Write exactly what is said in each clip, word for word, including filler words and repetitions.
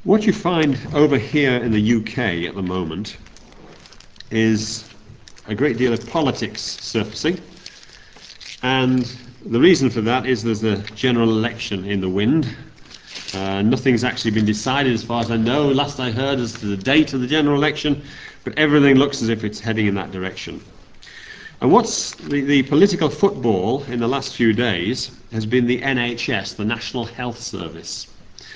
What you find over here in the U K at the moment is a great deal of politics surfacing, and the reason for that is there's a general election in the wind. Uh, nothing's actually been decided as far as I know, last I heard, as to the date of the general election, but everything looks as if it's heading in that direction. And what's the, the political football in the last few days has been the N H S, the National Health Service.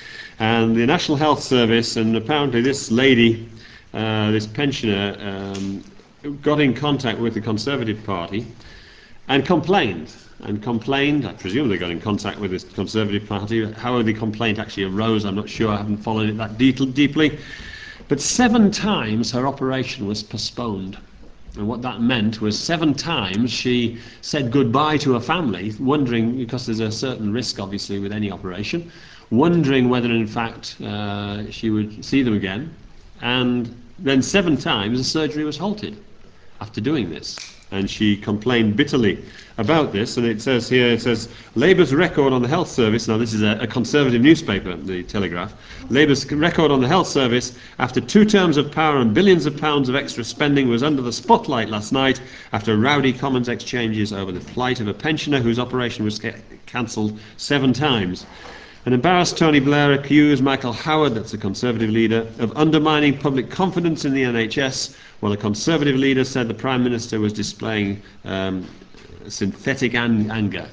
And the National Health Service, and apparently this lady, uh, this pensioner, um, got in contact with the Conservative Party and complained, and complained, I presume they got in contact with the Conservative Party. How the complaint actually arose, I'm not sure, I haven't followed it that de- deeply. But seven times her operation was postponed. And what that meant was seven times she said goodbye to her family, wondering, because there's a certain risk obviously with any operation, wondering whether in fact uh, she would see them again. And then seven times the surgery was halted after doing this. And she complained bitterly about this, and it says here, it says, Labour's record on the health service, now this is a, a Conservative newspaper, the Telegraph, Labour's record on the health service after two terms of power and billions of pounds of extra spending was under the spotlight last night after rowdy Commons exchanges over the plight of a pensioner whose operation was ca- cancelled seven times. An embarrassed Tony Blair accused Michael Howard, that's a Conservative leader, of undermining public confidence in the N H S, while a Conservative leader said the Prime Minister was displaying um, synthetic an- anger.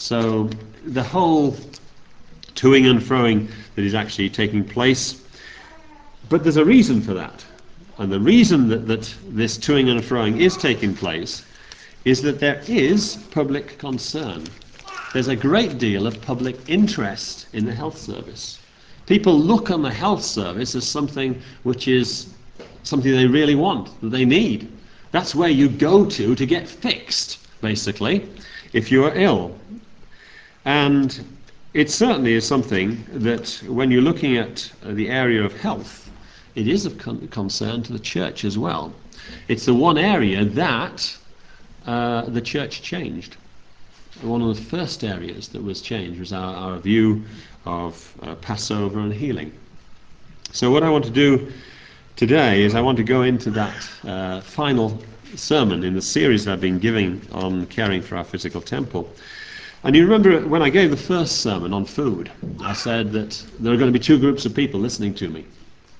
So the whole toing and froing that is actually taking place. But there's a reason for that. And the reason that, that this toing and froing is taking place is that there is public concern. There's a great deal of public interest in the health service. People look on the health service as something which is something they really want, that they need. That's where you go to to get fixed, basically, if you are ill. And it certainly is something that, when you're looking at the area of health, it is of con- concern to the church as well. It's the one area that uh, the church changed. One of the first areas that was changed was our, our view of uh, Passover and healing. So what I want to do today is I want to go into that uh, final sermon in the series I've been giving on caring for our physical temple. And you remember when I gave the first sermon on food, I said that there are going to be two groups of people listening to me.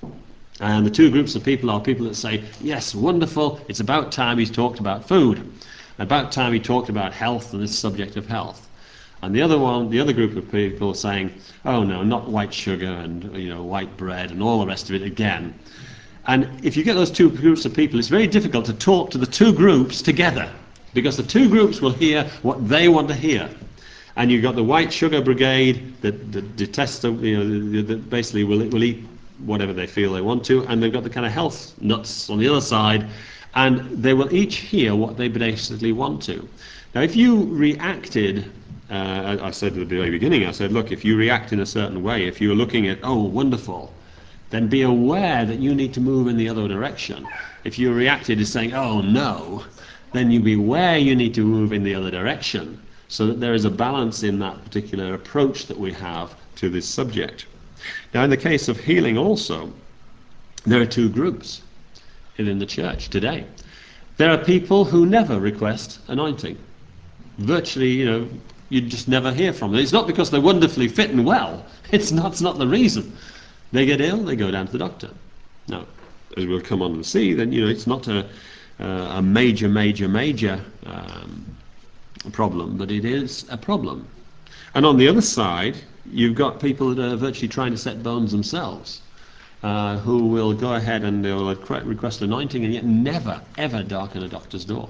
And the two groups of people are people that say, yes, wonderful, it's about time he's talked about food. About time he talked about health and this subject of health. And the other one, the other group of people saying, oh no, not white sugar and you know white bread and all the rest of it again. And if you get those two groups of people, it's very difficult to talk to the two groups together, because the two groups will hear what they want to hear. And you've got the white sugar brigade that, that detests, you know, that basically will, will eat whatever they feel they want to, and they've got the kind of health nuts on the other side, and they will each hear what they basically want to. Now, if you reacted, uh, I said at the very beginning, I said, look, if you react in a certain way, if you're looking at, oh, wonderful, then be aware that you need to move in the other direction. If you reacted as saying, oh, no, then you be aware you need to move in the other direction, so that there is a balance in that particular approach that we have to this subject. Now, in the case of healing also, there are two groups in the church today. There are people who never request anointing. Virtually, you know, you just never hear from them. It's not because they're wonderfully fit and well. It's not, it's not the reason. They get ill, they go down to the doctor. Now, as we'll come on and see, then, you know, it's not a, uh, a major, major, major um, problem, but it is a problem. And on the other side, you've got people that are virtually trying to set bones themselves. Uh, who will go ahead and they will request anointing and yet never, ever darken a doctor's door.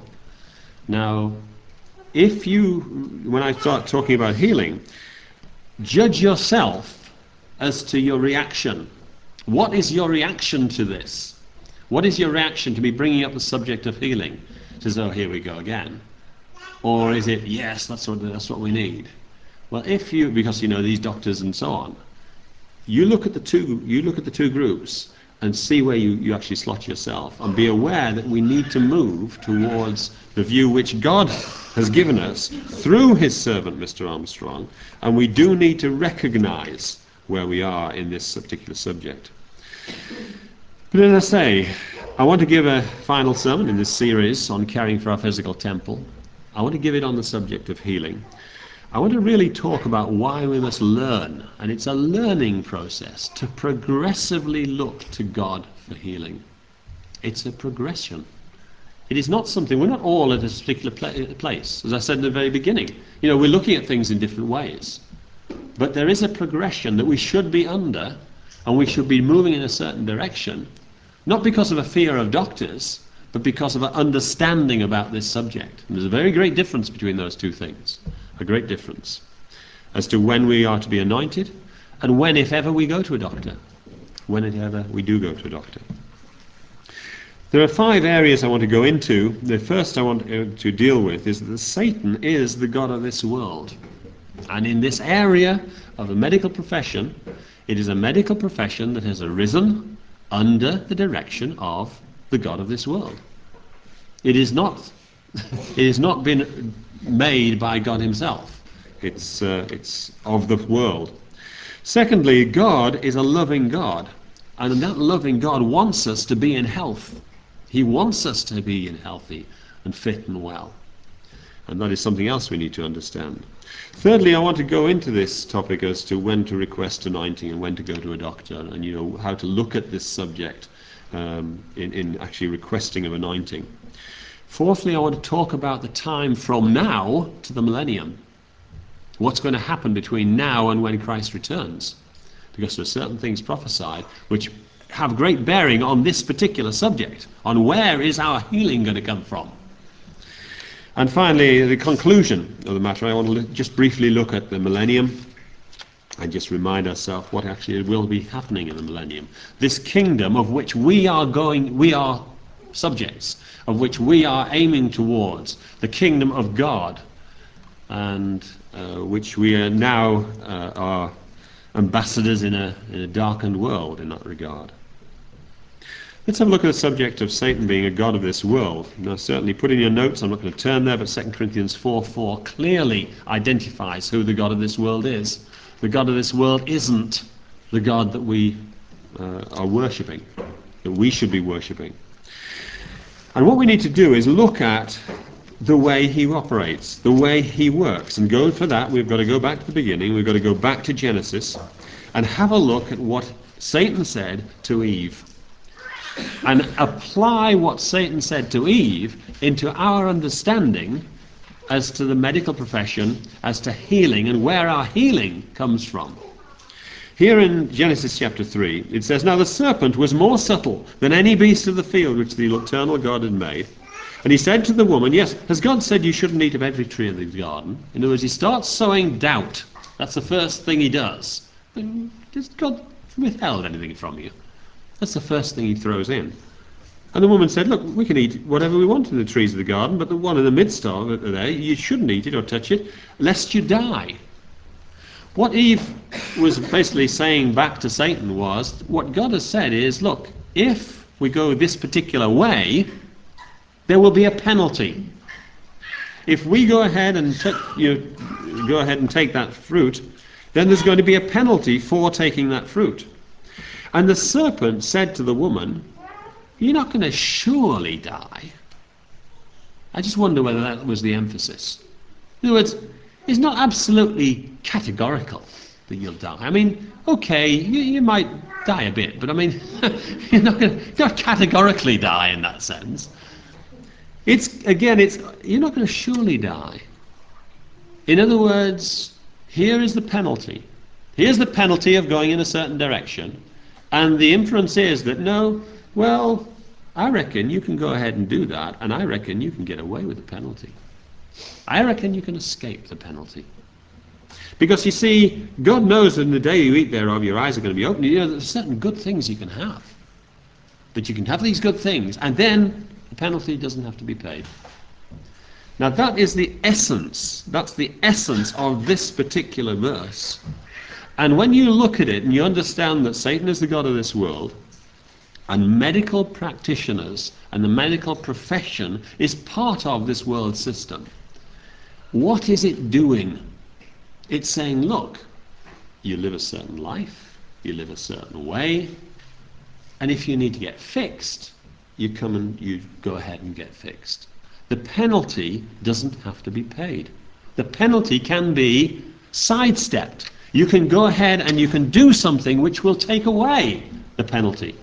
Now, if you, when I start talking about healing, judge yourself as to your reaction. What is your reaction to this? What is your reaction to me bringing up the subject of healing? It says, oh, here we go again. Or is it, yes, that's what, that's what we need? Well, if you, because you know these doctors and so on, You look at the two. You look at the two groups and see where you, you actually slot yourself, and be aware that we need to move towards the view which God has given us through His servant, Mister Armstrong, and we do need to recognise where we are in this particular subject. But as I say, I want to give a final sermon in this series on caring for our physical temple. I want to give it on the subject of healing. I want to really talk about why we must learn, and it's a learning process, to progressively look to God for healing. It's a progression. It is not something, we're not all at a particular pla- place. As I said in the very beginning, you know, we're looking at things in different ways. But there is a progression that we should be under, and we should be moving in a certain direction, not because of a fear of doctors, but because of an understanding about this subject. And there's a very great difference between those two things, a great difference, as to when we are to be anointed, and when, if ever, we go to a doctor, when, if ever, we do go to a doctor. There are five areas I want to go into. The first I want to deal with is that Satan is the god of this world. And in this area of the medical profession, it is a medical profession that has arisen under the direction of the god of this world. It is not, it has not been made by God himself. It's, uh, it's of the world. Secondly, God is a loving God. And that loving God wants us to be in health. He wants us to be in healthy and fit and well. And that is something else we need to understand. Thirdly, I want to go into this topic as to when to request anointing and when to go to a doctor, and you know how to look at this subject um, in, in actually requesting of anointing. Fourthly, I want to talk about the time from now to the millennium. What's going to happen between now and when Christ returns? Because there are certain things prophesied which have great bearing on this particular subject, on where is our healing going to come from. And finally, the conclusion of the matter, I want to just briefly look at the millennium and just remind ourselves what actually will be happening in the millennium. This kingdom of which we are going, we are subjects, of which we are aiming towards, the kingdom of God, and uh, which we are now uh, are ambassadors in a, in a darkened world in that regard. Let's have a look at the subject of Satan being a god of this world. Now, certainly put in your notes, I'm not going to turn there, but Second Corinthians four four clearly identifies who the god of this world is. The god of this world isn't the God that we uh, are worshipping, that we should be worshipping. And what we need to do is look at the way he operates, the way he works. And going for that, we've got to go back to the beginning, we've got to go back to Genesis, and have a look at what Satan said to Eve, and apply what Satan said to Eve into our understanding as to the medical profession, as to healing, and where our healing comes from. Here in Genesis chapter three, it says, "Now the serpent was more subtle than any beast of the field which the eternal God had made. And he said to the woman," yes, has God said you shouldn't eat of every tree in the garden? In other words, he starts sowing doubt. That's the first thing he does. Has God withheld anything from you? That's the first thing he throws in. And the woman said, "Look, we can eat whatever we want in the trees of the garden, but the one in the midst of it there, you shouldn't eat it or touch it, lest you die." What Eve was basically saying back to Satan was, what God has said is, look, if we go this particular way, there will be a penalty. If we go ahead and t- you go ahead and take that fruit, then there's going to be a penalty for taking that fruit. And the serpent said to the woman, "You're not going to surely die." I just wonder whether that was the emphasis. In other words, it's not absolutely categorical that you'll die. I mean, okay, you, you might die a bit, but I mean, you're not going to not categorically die in that sense. It's again, it's you're not going to surely die. In other words, here is the penalty. Here's the penalty of going in a certain direction. And the inference is that, no, well, I reckon you can go ahead and do that, and I reckon you can get away with the penalty. I reckon you can escape the penalty. Because you see, God knows that in the day you eat thereof, your eyes are going to be opened. You know, there's certain good things you can have. But you can have these good things, and then the penalty doesn't have to be paid. Now that is the essence, that's the essence of this particular verse. And when you look at it and you understand that Satan is the god of this world, and medical practitioners and the medical profession is part of this world system, what is it doing? It's saying, look, you live a certain life, you live a certain way, And if you need to get fixed, you come and you go ahead and get fixed. The penalty doesn't have to be paid. The penalty can be sidestepped. You can go ahead and you can do something which will take away the penalty.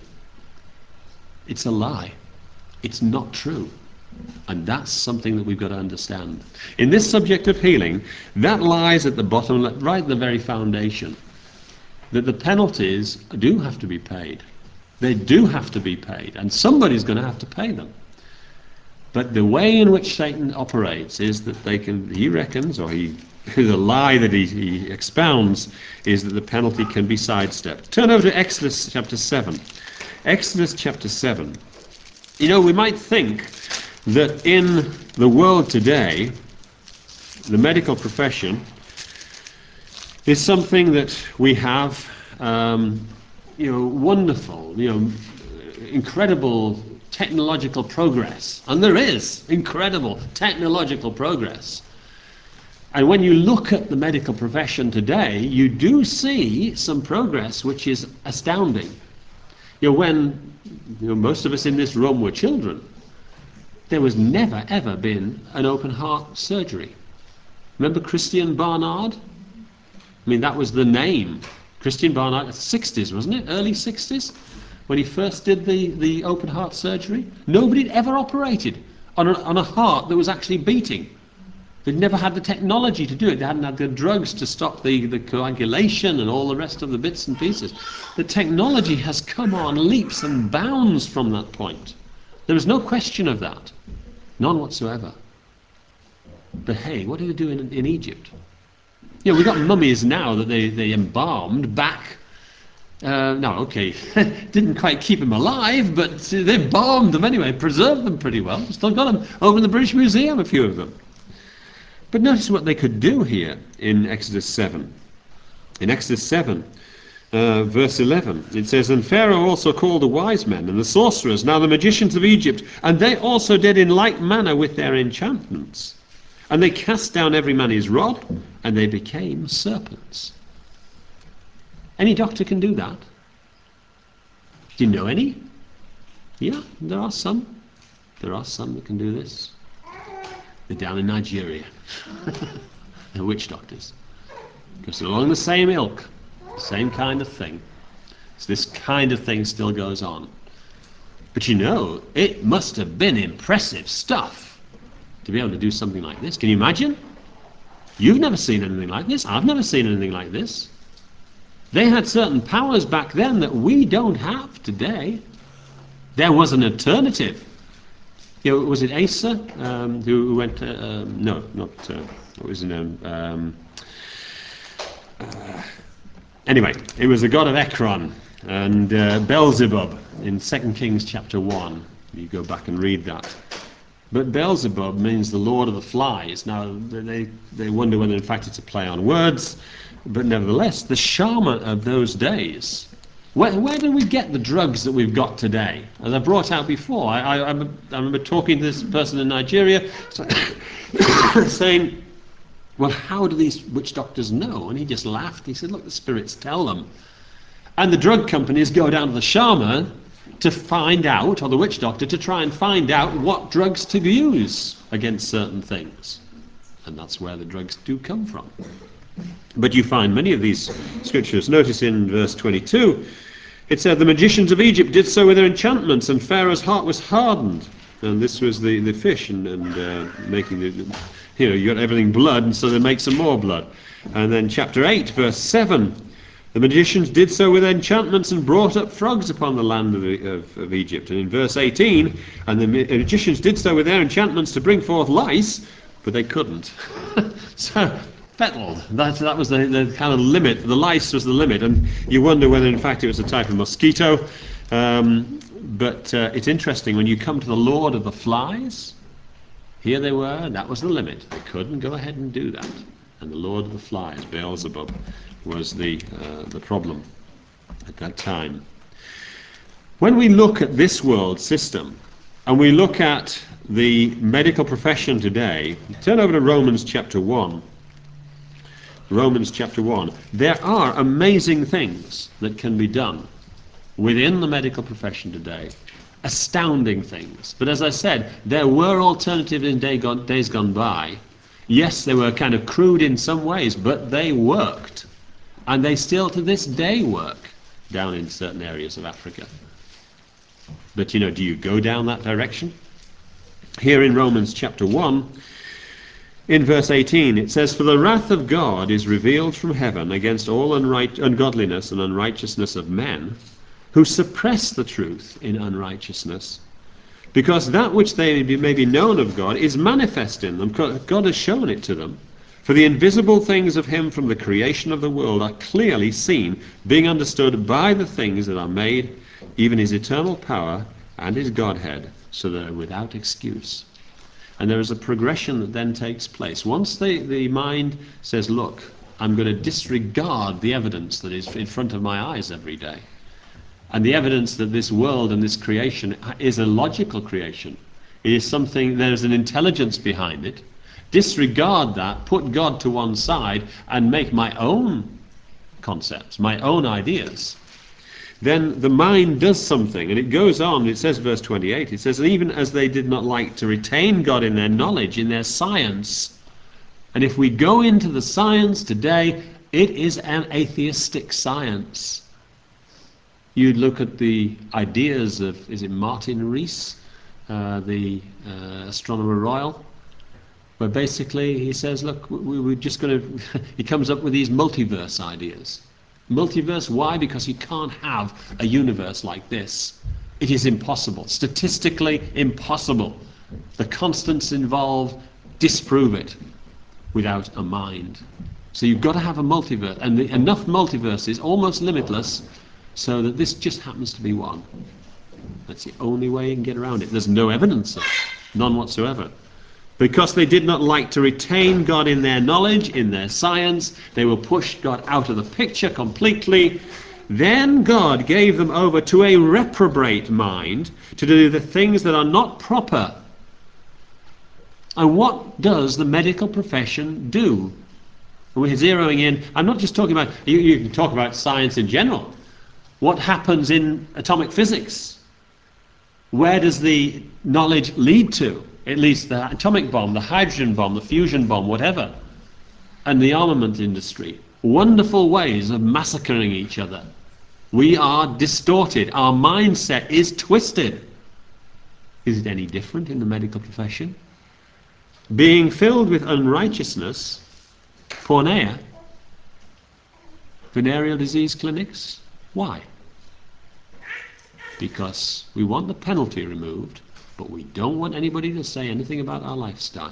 It's a lie. It's not true. And that's something that we've got to understand. In this subject of healing, that lies at the bottom, right at the very foundation, that the penalties do have to be paid. They do have to be paid, and somebody's going to have to pay them. But the way in which Satan operates is that they can, he reckons, or he, the lie that he, he expounds, is that the penalty can be sidestepped. Turn over to Exodus chapter seven. Exodus chapter seven. You know, we might think that in the world today, the medical profession is something that we have, um, you know, wonderful, you know, incredible technological progress. And there is incredible technological progress. And when you look at the medical profession today, you do see some progress which is astounding. You know, when you know, most of us in this room were children, there was never ever been an open heart surgery. Remember Christian Barnard? I mean, that was the name. Christian Barnard, sixties, wasn't it? Early sixties, when he first did the, the open heart surgery. Nobody had ever operated on a, on a heart that was actually beating. They'd never had the technology to do it. They hadn't had the drugs to stop the, the coagulation and all the rest of the bits and pieces. The technology has come on leaps and bounds from that point. There is no question of that. None whatsoever. But hey, what do they do in, in Egypt? You know, we've got mummies now that they, they embalmed back. Uh, no, okay, didn't quite keep them alive, but they embalmed them anyway, preserved them pretty well. Still got them over in the British Museum, a few of them. But notice what they could do here in Exodus seven. In Exodus seven, uh, verse eleven, it says, "And Pharaoh also called the wise men and the sorcerers, now the magicians of Egypt, and they also did in like manner with their enchantments. And they cast down every man his rod, and they became serpents." Any doctor can do that. Do you know any? Yeah, there are some. There are some that can do this. They're down in Nigeria. They're witch doctors. Because they're along the same ilk, same kind of thing. So this kind of thing still goes on. But you know, it must have been impressive stuff to be able to do something like this. Can you imagine? You've never seen anything like this. I've never seen anything like this. They had certain powers back then that we don't have today. There was an alternative. You know, was it Asa um, who went? To, um, no, not. Uh, what was his name? Um, uh, anyway, it was the god of Ekron and uh, Beelzebub in Second Kings chapter one. You go back and read that. But Beelzebub means the Lord of the Flies. Now they they wonder whether in fact it's a play on words, but nevertheless, the shaman of those days. Where, where do we get the drugs that we've got today? As I brought out before, I, I, I remember talking to this person in Nigeria saying, well, how do these witch doctors know? And he just laughed. He said, look, the spirits tell them. And the drug companies go down to the shaman to find out, or the witch doctor, to try and find out what drugs to use against certain things. And that's where the drugs do come from. But you find many of these scriptures. Notice in verse twenty-two, it said, "The magicians of Egypt did so with their enchantments, and Pharaoh's heart was hardened." And this was the, the fish and, and uh, making the, you know, you got everything blood, and so they make some more blood. And then chapter eight, verse seven, "The magicians did so with enchantments and brought up frogs upon the land of, of, of Egypt." And in verse eighteen, "And the magicians did so with their enchantments to bring forth lice, but they couldn't." So, fettled. That, that was the, the kind of limit. The lice was the limit. And you wonder whether in fact it was a type of mosquito. Um, but uh, it's interesting, when you come to the Lord of the Flies, here they were, and that was the limit. They couldn't go ahead and do that. And the Lord of the Flies, Beelzebub, was the, uh, the problem at that time. When we look at this world system, and we look at the medical profession today, turn over to Romans chapter one. Romans chapter one. There are amazing things that can be done within the medical profession today. Astounding things. But as I said, there were alternatives in day gone, days gone by. Yes, they were kind of crude in some ways, but they worked. And they still to this day work down in certain areas of Africa. But, you know, do you go down that direction? Here in Romans chapter one, in verse eighteen, it says, "For the wrath of God is revealed from heaven against all unright- ungodliness and unrighteousness of men, who suppress the truth in unrighteousness, because that which they may be known of God is manifest in them." God has shown it to them. "For the invisible things of him from the creation of the world are clearly seen, being understood by the things that are made, even his eternal power and his Godhead, so that they are without excuse." And there is a progression that then takes place. Once the, the mind says, look, I'm going to disregard the evidence that is in front of my eyes every day, and the evidence that this world and this creation is a logical creation. It is something, there's an intelligence behind it. Disregard that, put God to one side, and make my own concepts, my own ideas. Then the mind does something, and it goes on. It says, verse twenty-eight, it says, "Even as they did not like to retain God in their knowledge, in their science." And if we go into the science today, it is an atheistic science. You'd look at the ideas of, is it Martin Rees, uh, the uh, astronomer royal, where basically he says, look, we, we're just going to, he comes up with these multiverse ideas. Multiverse, why? Because you can't have a universe like this. It is impossible, statistically impossible. The constants involved disprove it without a mind. So you've got to have a multiverse, and the, enough multiverses, almost limitless, so that this just happens to be one. That's the only way you can get around it. There's no evidence of it, none whatsoever. Because they did not like to retain God in their knowledge, in their science, they will push God out of the picture completely. Then God gave them over to a reprobate mind to do the things that are not proper. And what does the medical profession do? We're zeroing in. I'm not just talking about, you, you can talk about science in general. What happens in atomic physics? Where does the knowledge lead to? It leads to the atomic bomb, the hydrogen bomb, the fusion bomb, whatever. And the armament industry. Wonderful ways of massacring each other. We are distorted. Our mindset is twisted. Is it any different in the medical profession? Being filled with unrighteousness, porneia, venereal disease clinics. Why? Because we want the penalty removed, but we don't want anybody to say anything about our lifestyle.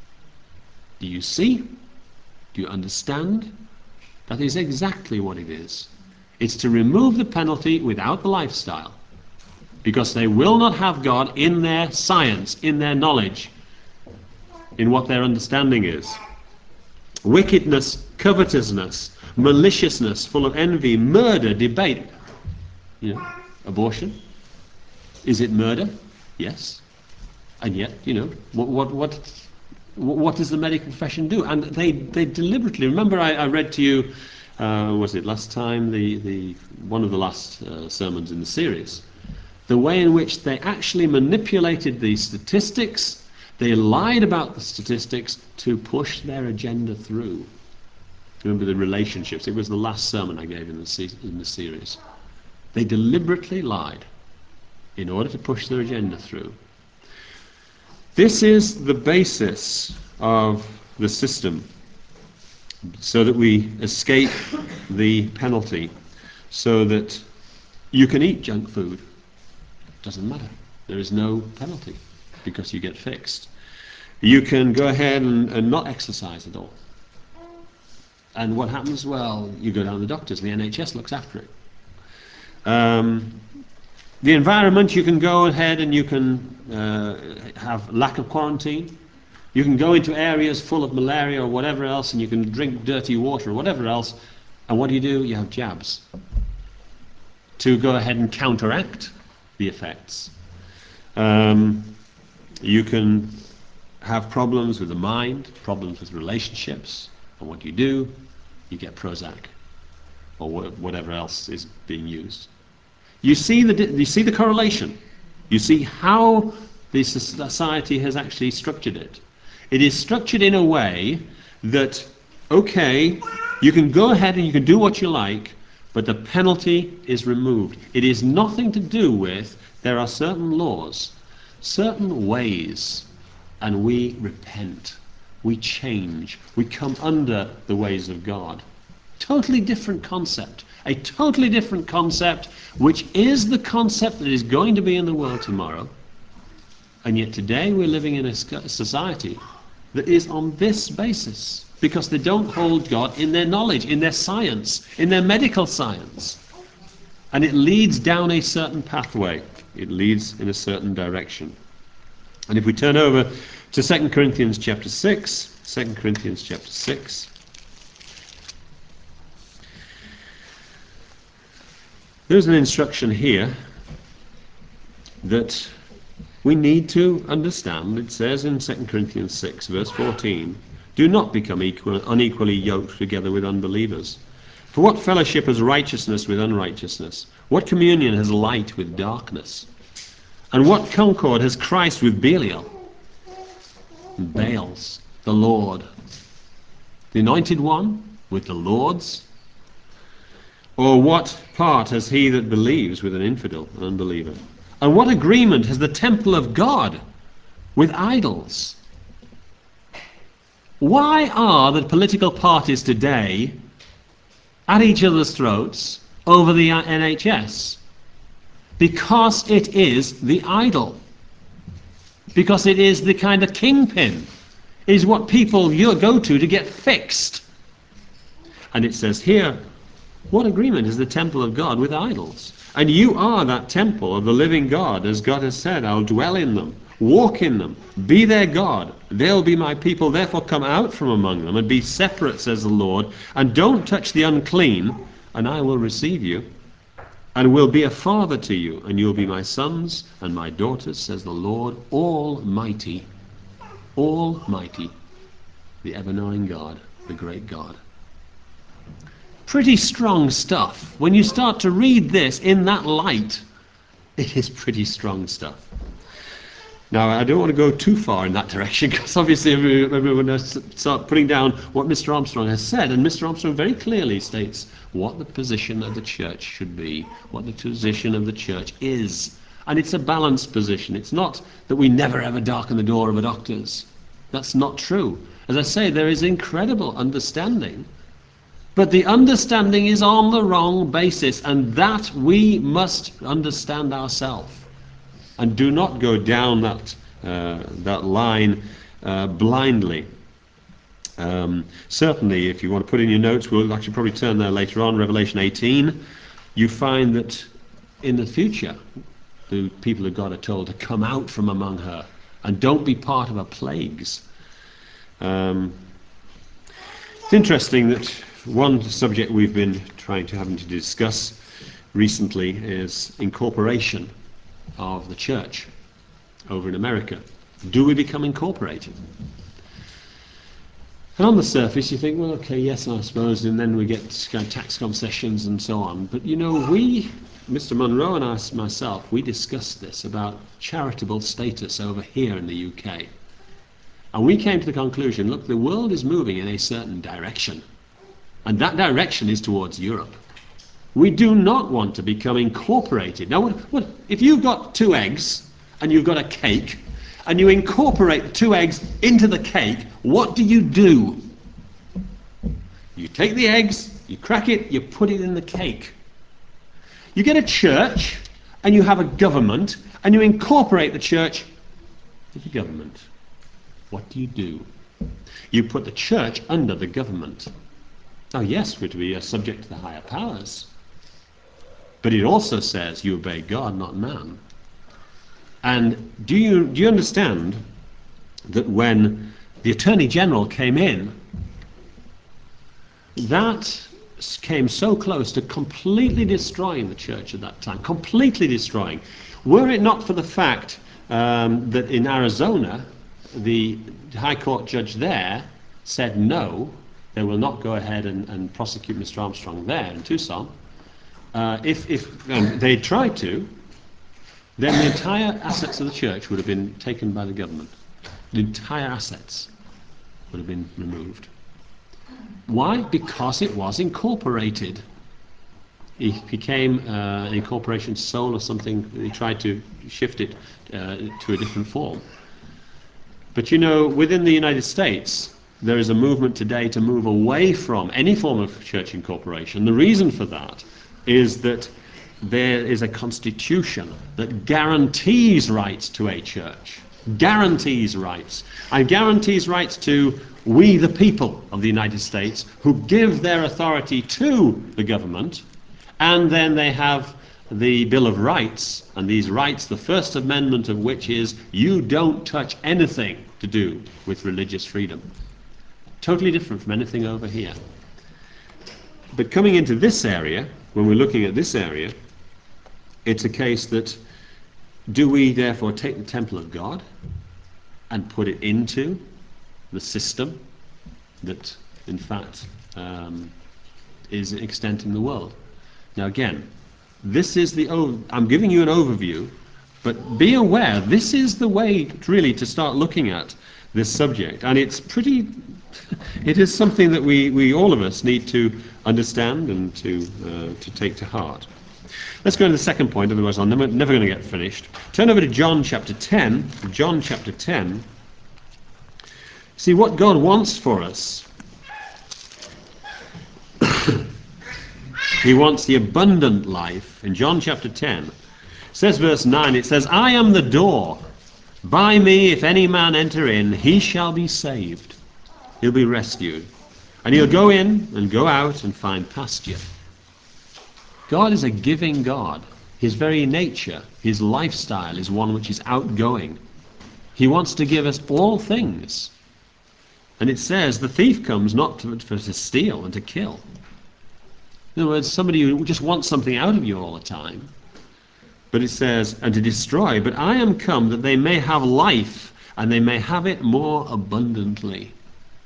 Do you see? Do you understand? That is exactly what it is. It's to remove the penalty without the lifestyle, because they will not have God in their science, in their knowledge, in what their understanding is. Wickedness, covetousness, maliciousness, full of envy, murder, debate. You know, abortion. Is it murder? Yes. And yet, you know, what what what what does the medical profession do? And they they deliberately. Remember, I, I read to you, uh, was it last time, the the one of the last uh, sermons in the series, the way in which they actually manipulated the statistics. They lied about the statistics to push their agenda through. Remember the relationships. It was the last sermon I gave in the se- in the series. They deliberately lied in order to push their agenda through. This is the basis of the system, so that we escape the penalty, so that you can eat junk food. Doesn't matter. There is no penalty because you get fixed. You can go ahead and, and not exercise at all. And what happens? Well, you go down to the doctors, the N H S looks after it. Um, the environment, you can go ahead and you can uh, have lack of quarantine. You can go into areas full of malaria or whatever else, and you can drink dirty water or whatever else. And what do you do? You have jabs to go ahead and counteract the effects. Um, you can have problems with the mind, problems with relationships, and what you do, you get Prozac or wh- whatever else is being used. You see the, you see the correlation. You see how the society has actually structured it. It is structured in a way that, okay, you can go ahead and you can do what you like, but the penalty is removed. It is nothing to do with, there are certain laws, certain ways, and we repent. We change. We come under the ways of God. Totally different concept. A totally different concept, which is the concept that is going to be in the world tomorrow. And yet today we're living in a society that is on this basis, because they don't hold God in their knowledge, in their science, in their medical science. And it leads down a certain pathway. It leads in a certain direction. And if we turn over to Second Corinthians chapter six, Second Corinthians chapter six, there's an instruction here that we need to understand. It says in Second Corinthians six, verse fourteen, do not become equal, unequally yoked together with unbelievers. For what fellowship has righteousness with unrighteousness? What communion has light with darkness? And what concord has Christ with Belial? And Baals, the Lord. The anointed one with the Lord's? Or what part has he that believes with an infidel, an unbeliever? And what agreement has the temple of God with idols? Why are the political parties today at each other's throats over the N H S? Because it is the idol. Because it is the kind of kingpin. It is what people you go to to get fixed. And it says here, what agreement is the temple of God with idols? And you are that temple of the living God, as God has said, I'll dwell in them, walk in them, be their God. They'll be my people, therefore come out from among them and be separate, says the Lord, and don't touch the unclean, and I will receive you, and will be a father to you, and you'll be my sons and my daughters, says the Lord Almighty, Almighty, the ever-knowing God, the great God. Pretty strong stuff. When you start to read this in that light, it is pretty strong stuff. Now, I don't want to go too far in that direction, because obviously everyone has to start putting down what Mister Armstrong has said, and Mister Armstrong very clearly states what the position of the church should be, what the position of the church is. And it's a balanced position. It's not that we never ever darken the door of a doctor's. That's not true. As I say, there is incredible understanding, but the understanding is on the wrong basis, and that we must understand ourselves. And do not go down that, uh, that line uh, blindly. Um, certainly, if you want to put in your notes, we'll actually probably turn there later on, Revelation eighteen, you find that in the future, the people of God are told to come out from among her and don't be part of her plagues. Um, it's interesting that one subject we've been trying to having to discuss recently is incorporation of the church over in America. Do we become incorporated? And on the surface you think, well, okay, yes, I suppose, and then we get kind of tax concessions and so on. But you know, we, Mister Munro and I, myself, we discussed this about charitable status over here in the U K. And we came to the conclusion, look, the world is moving in a certain direction. And that direction is towards Europe. We do not want to become incorporated. Now, what, what, if you've got two eggs and you've got a cake, and you incorporate the two eggs into the cake, what do you do? You take the eggs, you crack it, you put it in the cake. You get a church, and you have a government, and you incorporate the church with the government. What do you do? You put the church under the government. Now, yes, we're to be subject to the higher powers. But it also says you obey God, not man. And do you, do you understand that when the Attorney General came in, that came so close to completely destroying the church at that time, completely destroying. Were it not for the fact um, that in Arizona, the High Court judge there said no, they will not go ahead and, and prosecute Mister Armstrong there in Tucson, uh, if, if um, they tried to, then the entire assets of the church would have been taken by the government. The entire assets would have been removed. Why? Because it was incorporated. It became uh, an incorporation soul or something. He tried to shift it uh, to a different form. But you know, within the United States, there is a movement today to move away from any form of church incorporation. The reason for that is that there is a constitution that guarantees rights to a church, guarantees rights, and guarantees rights to we the people of the United States, who give their authority to the government, and then they have the Bill of Rights, and these rights, the First Amendment of which is you don't touch anything to do with religious freedom. Totally different from anything over here. But coming into this area, when we're looking at this area, it's a case that do we therefore take the temple of God and put it into the system that in fact um, is extant in the world? Now again, this is the, I'm giving you an overview, but be aware this is the way really to start looking at this subject, and it's pretty, it is something that we, we all of us need to understand and to, uh, to take to heart. Let's go to the second point, otherwise I'm never, never going to get finished. Turn over to John chapter ten. John chapter ten. See, what God wants for us, He wants the abundant life. In John chapter ten, it says verse nine, it says, I am the door. By me, if any man enter in, he shall be saved. He'll be rescued. And he'll go in and go out and find pasture. God is a giving God. His very nature, his lifestyle is one which is outgoing. He wants to give us all things. And it says the thief comes not to, for to steal and to kill. In other words, somebody who just wants something out of you all the time. But it says, and to destroy. But I am come that they may have life, and they may have it more abundantly.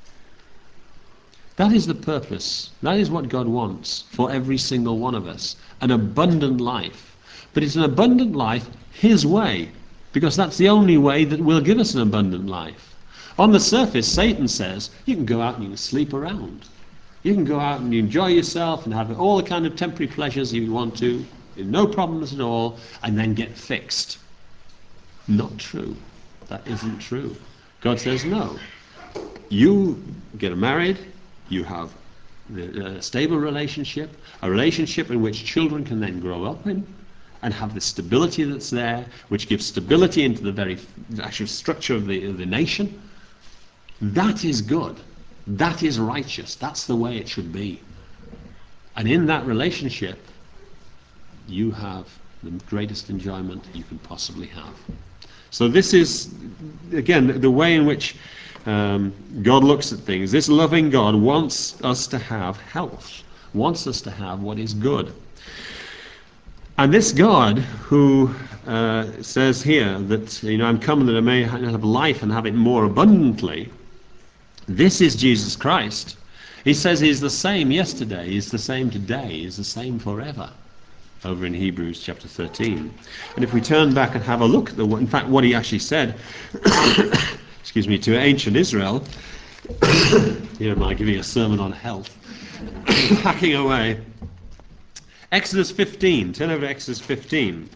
That is the purpose. That is what God wants for every single one of us. An abundant life. But it's an abundant life his way. Because that's the only way that will give us an abundant life. On the surface, Satan says, you can go out and you can sleep around. You can go out and you enjoy yourself and have all the kind of temporary pleasures you want to, no problems at all, and then get fixed. Not true. That isn't true. God says no. You get married, you have a stable relationship, a relationship in which children can then grow up in, and have the stability that's there, which gives stability into the very actual structure of the, of the nation. That is good. That is righteous. That's the way it should be. And in that relationship, you have the greatest enjoyment you can possibly have. So this is, again, the way in which um, God looks at things. This loving God wants us to have health, wants us to have what is good. And this God who uh, says here that, you know, I'm come that I may have life and have it more abundantly, this is Jesus Christ. He says he's the same yesterday, he's the same today, he's the same forever, over in Hebrews chapter thirteen. And if we turn back and have a look at the, in fact, what he actually said, excuse me, to ancient Israel, here am I giving a sermon on health, hacking away. Exodus fifteen, turn over to Exodus fifteen.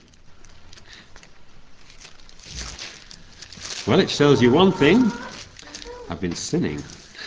Well, it shows you one thing. I've been sinning.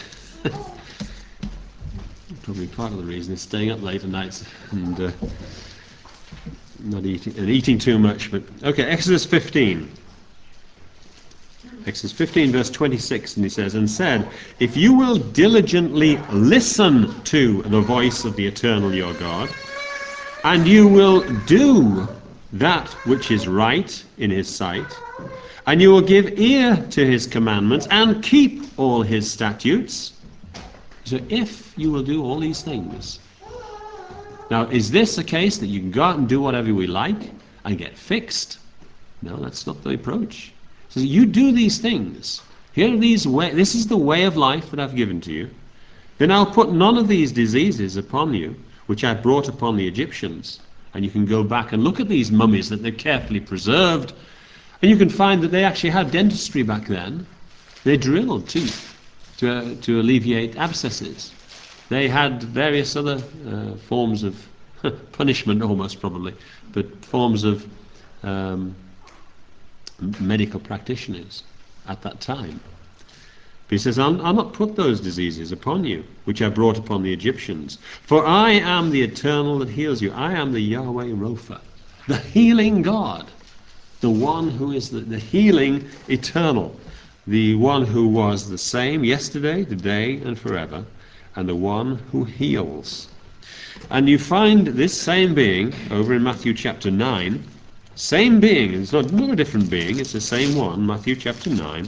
Probably part of the reason is staying up late at nights and uh, not eating and eating too much. But okay, Exodus fifteen. Exodus fifteen, verse twenty-six, and he says, and said, if you will diligently listen to the voice of the Eternal your God, and you will do that which is right in his sight, and you will give ear to his commandments and keep all his statutes. So if you will do all these things. Now, is this a case that you can go out and do whatever we like and get fixed? No, that's not the approach. So you do these things. Here are these way, this is the way of life that I've given to you. Then I'll put none of these diseases upon you, which I brought upon the Egyptians, And you can go back and look at these mummies that they're carefully preserved, and you can find that they actually had dentistry back then. They drilled teeth to, uh, to alleviate abscesses. They had various other uh, forms of punishment, almost probably, but forms of um, medical practitioners at that time. But he says, I'll, I'll not put those diseases upon you, which I brought upon the Egyptians. For I am the eternal that heals you. I am the Yahweh Rapha, the healing God, the one who is the, the healing eternal, the one who was the same yesterday, today, and forever, and the one who heals. And you find this same being over in Matthew chapter nine. Same being, it's not, not a different being, it's the same one, Matthew chapter nine.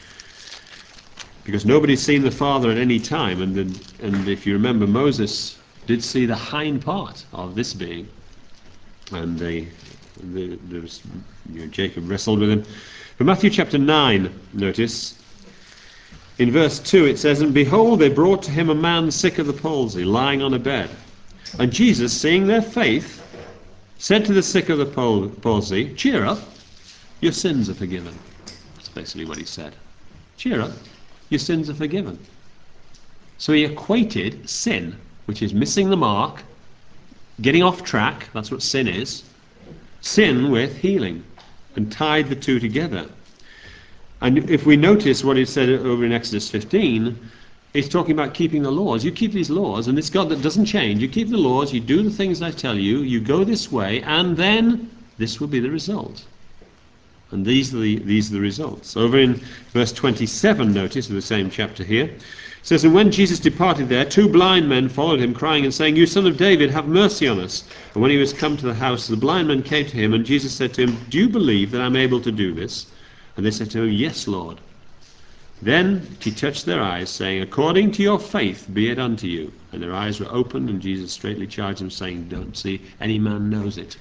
Because nobody's seen the Father at any time, and, the, and if you remember, Moses did see the hind part of this being. And they, the, there was, you know, Jacob wrestled with him. But Matthew chapter nine, notice, in verse two it says, And behold, they brought to him a man sick of the palsy, lying on a bed. And Jesus, seeing their faith, said to the sick of the pal- palsy, Cheer up, your sins are forgiven. That's basically what he said. Cheer up, your sins are forgiven. So he equated sin, which is missing the mark, getting off track, that's what sin is, sin with healing, and tied the two together. And if we notice what he said over in Exodus fifteen, it's talking about keeping the laws. You keep these laws, and it's God that doesn't change. You keep the laws, you do the things I tell you, you go this way, and then this will be the result. And these are the, these are the results. Over in verse twenty-seven, notice, of the same chapter here, it says, And when Jesus departed there, two blind men followed him, crying and saying, You son of David, have mercy on us. And when he was come to the house, the blind men came to him, and Jesus said to him, Do you believe that I'm able to do this? And they said to him, Yes, Lord. Then he touched their eyes, saying, According to your faith be it unto you. And their eyes were opened, and Jesus straightly charged them, saying, Don't see any man knows it.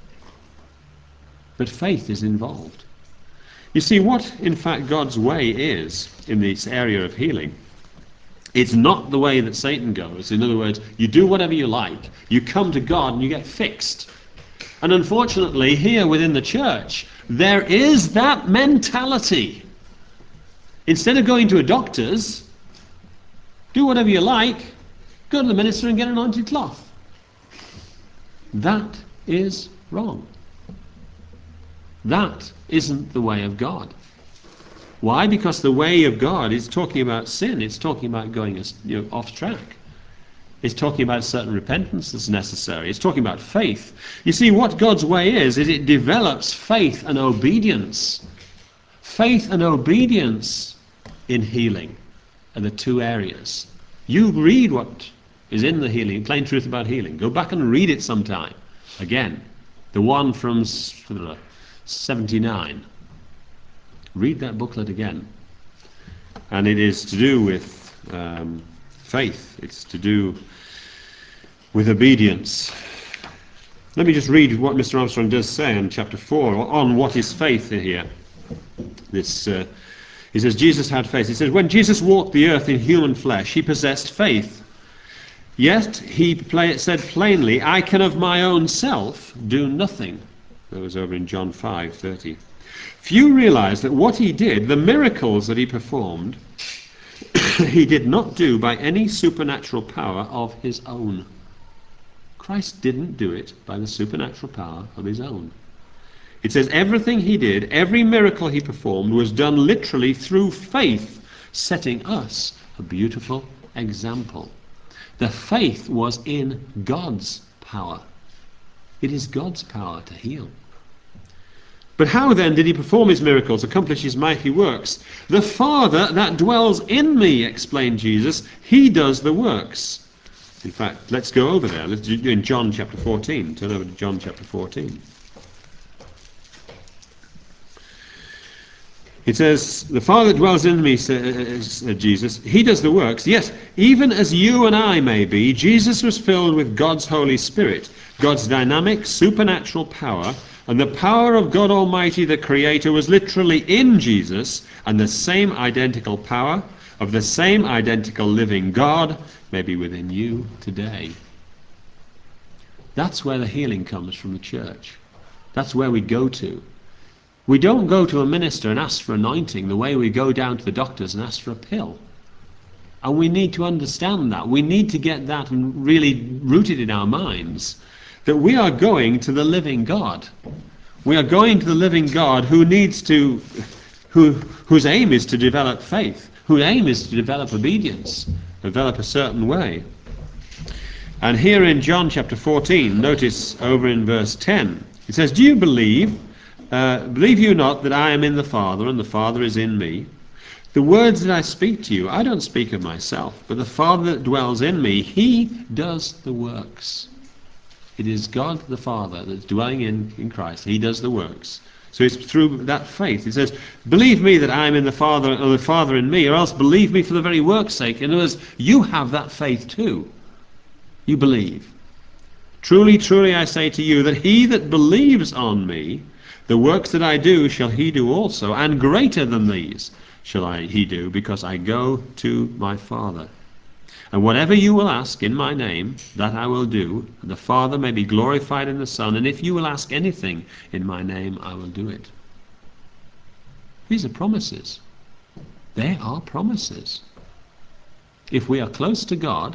But faith is involved. You see, what in fact God's way is in this area of healing, it's not the way that Satan goes. In other words, you do whatever you like, you come to God and you get fixed. And unfortunately, here within the church, there is that mentality. Instead of going to a doctor's, do whatever you like, go to the minister and get an anointed cloth. That is wrong. That isn't the way of God. Why? Because the way of God is talking about sin. It's talking about going, you know, off track. It's talking about certain repentance that's necessary. It's talking about faith. You see, what God's way is, is it develops faith and obedience. Faith and obedience in healing are the two areas. You read what is in the healing, plain truth about healing. Go back and read it sometime. Again, the one from seventy-nine. Read that booklet again. And it is to do with um, faith. It's to do with obedience. Let me just read what Mister Armstrong does say in chapter four on what is faith here. This, uh, he says, Jesus had faith. He says, when Jesus walked the earth in human flesh, he possessed faith. Yet he play, said plainly, I can of my own self do nothing. That was over in John five thirty. Few realize that what he did, the miracles that he performed, he did not do by any supernatural power of his own. Christ didn't do it by the supernatural power of his own. It says everything he did, every miracle he performed was done literally through faith, setting us a beautiful example. The faith was in God's power. It is God's power to heal. But how then did he perform his miracles, accomplish his mighty works? The Father that dwells in me, explained Jesus, he does the works. In fact, let's go over there. Let's do in John chapter fourteen. Turn over to John chapter fourteen. It says, the Father dwells in me, says Jesus, he does the works. Yes, even as you and I may be, Jesus was filled with God's Holy Spirit, God's dynamic, supernatural power, and the power of God Almighty, the Creator, was literally in Jesus, and the same identical power of the same identical living God may be within you today. That's where the healing comes from the church. That's where we go to. We don't go to a minister and ask for anointing the way we go down to the doctors and ask for a pill. And we need to understand that. We need to get that really rooted in our minds, that we are going to the living God. We are going to the living God who needs to, who, whose aim is to develop faith, whose aim is to develop obedience, develop a certain way. And here in John chapter fourteen, notice over in verse ten, it says, "Do you believe, uh, believe you not that I am in the Father, and the Father is in me? The words that I speak to you, I don't speak of myself, but the Father that dwells in me, he does the works." It is God the Father that's dwelling in, in Christ. He does the works. So it's through that faith. It says, "Believe me that I am in the Father, or the Father in me, or else believe me for the very work's sake." In other words, you have that faith too. You believe. "Truly, truly, I say to you, that he that believes on me, the works that I do shall he do also, and greater than these shall I, he do, because I go to my Father. And whatever you will ask in my name, that I will do, and the Father may be glorified in the Son. And if you will ask anything in my name, I will do it." These are promises. They are promises. If we are close to God,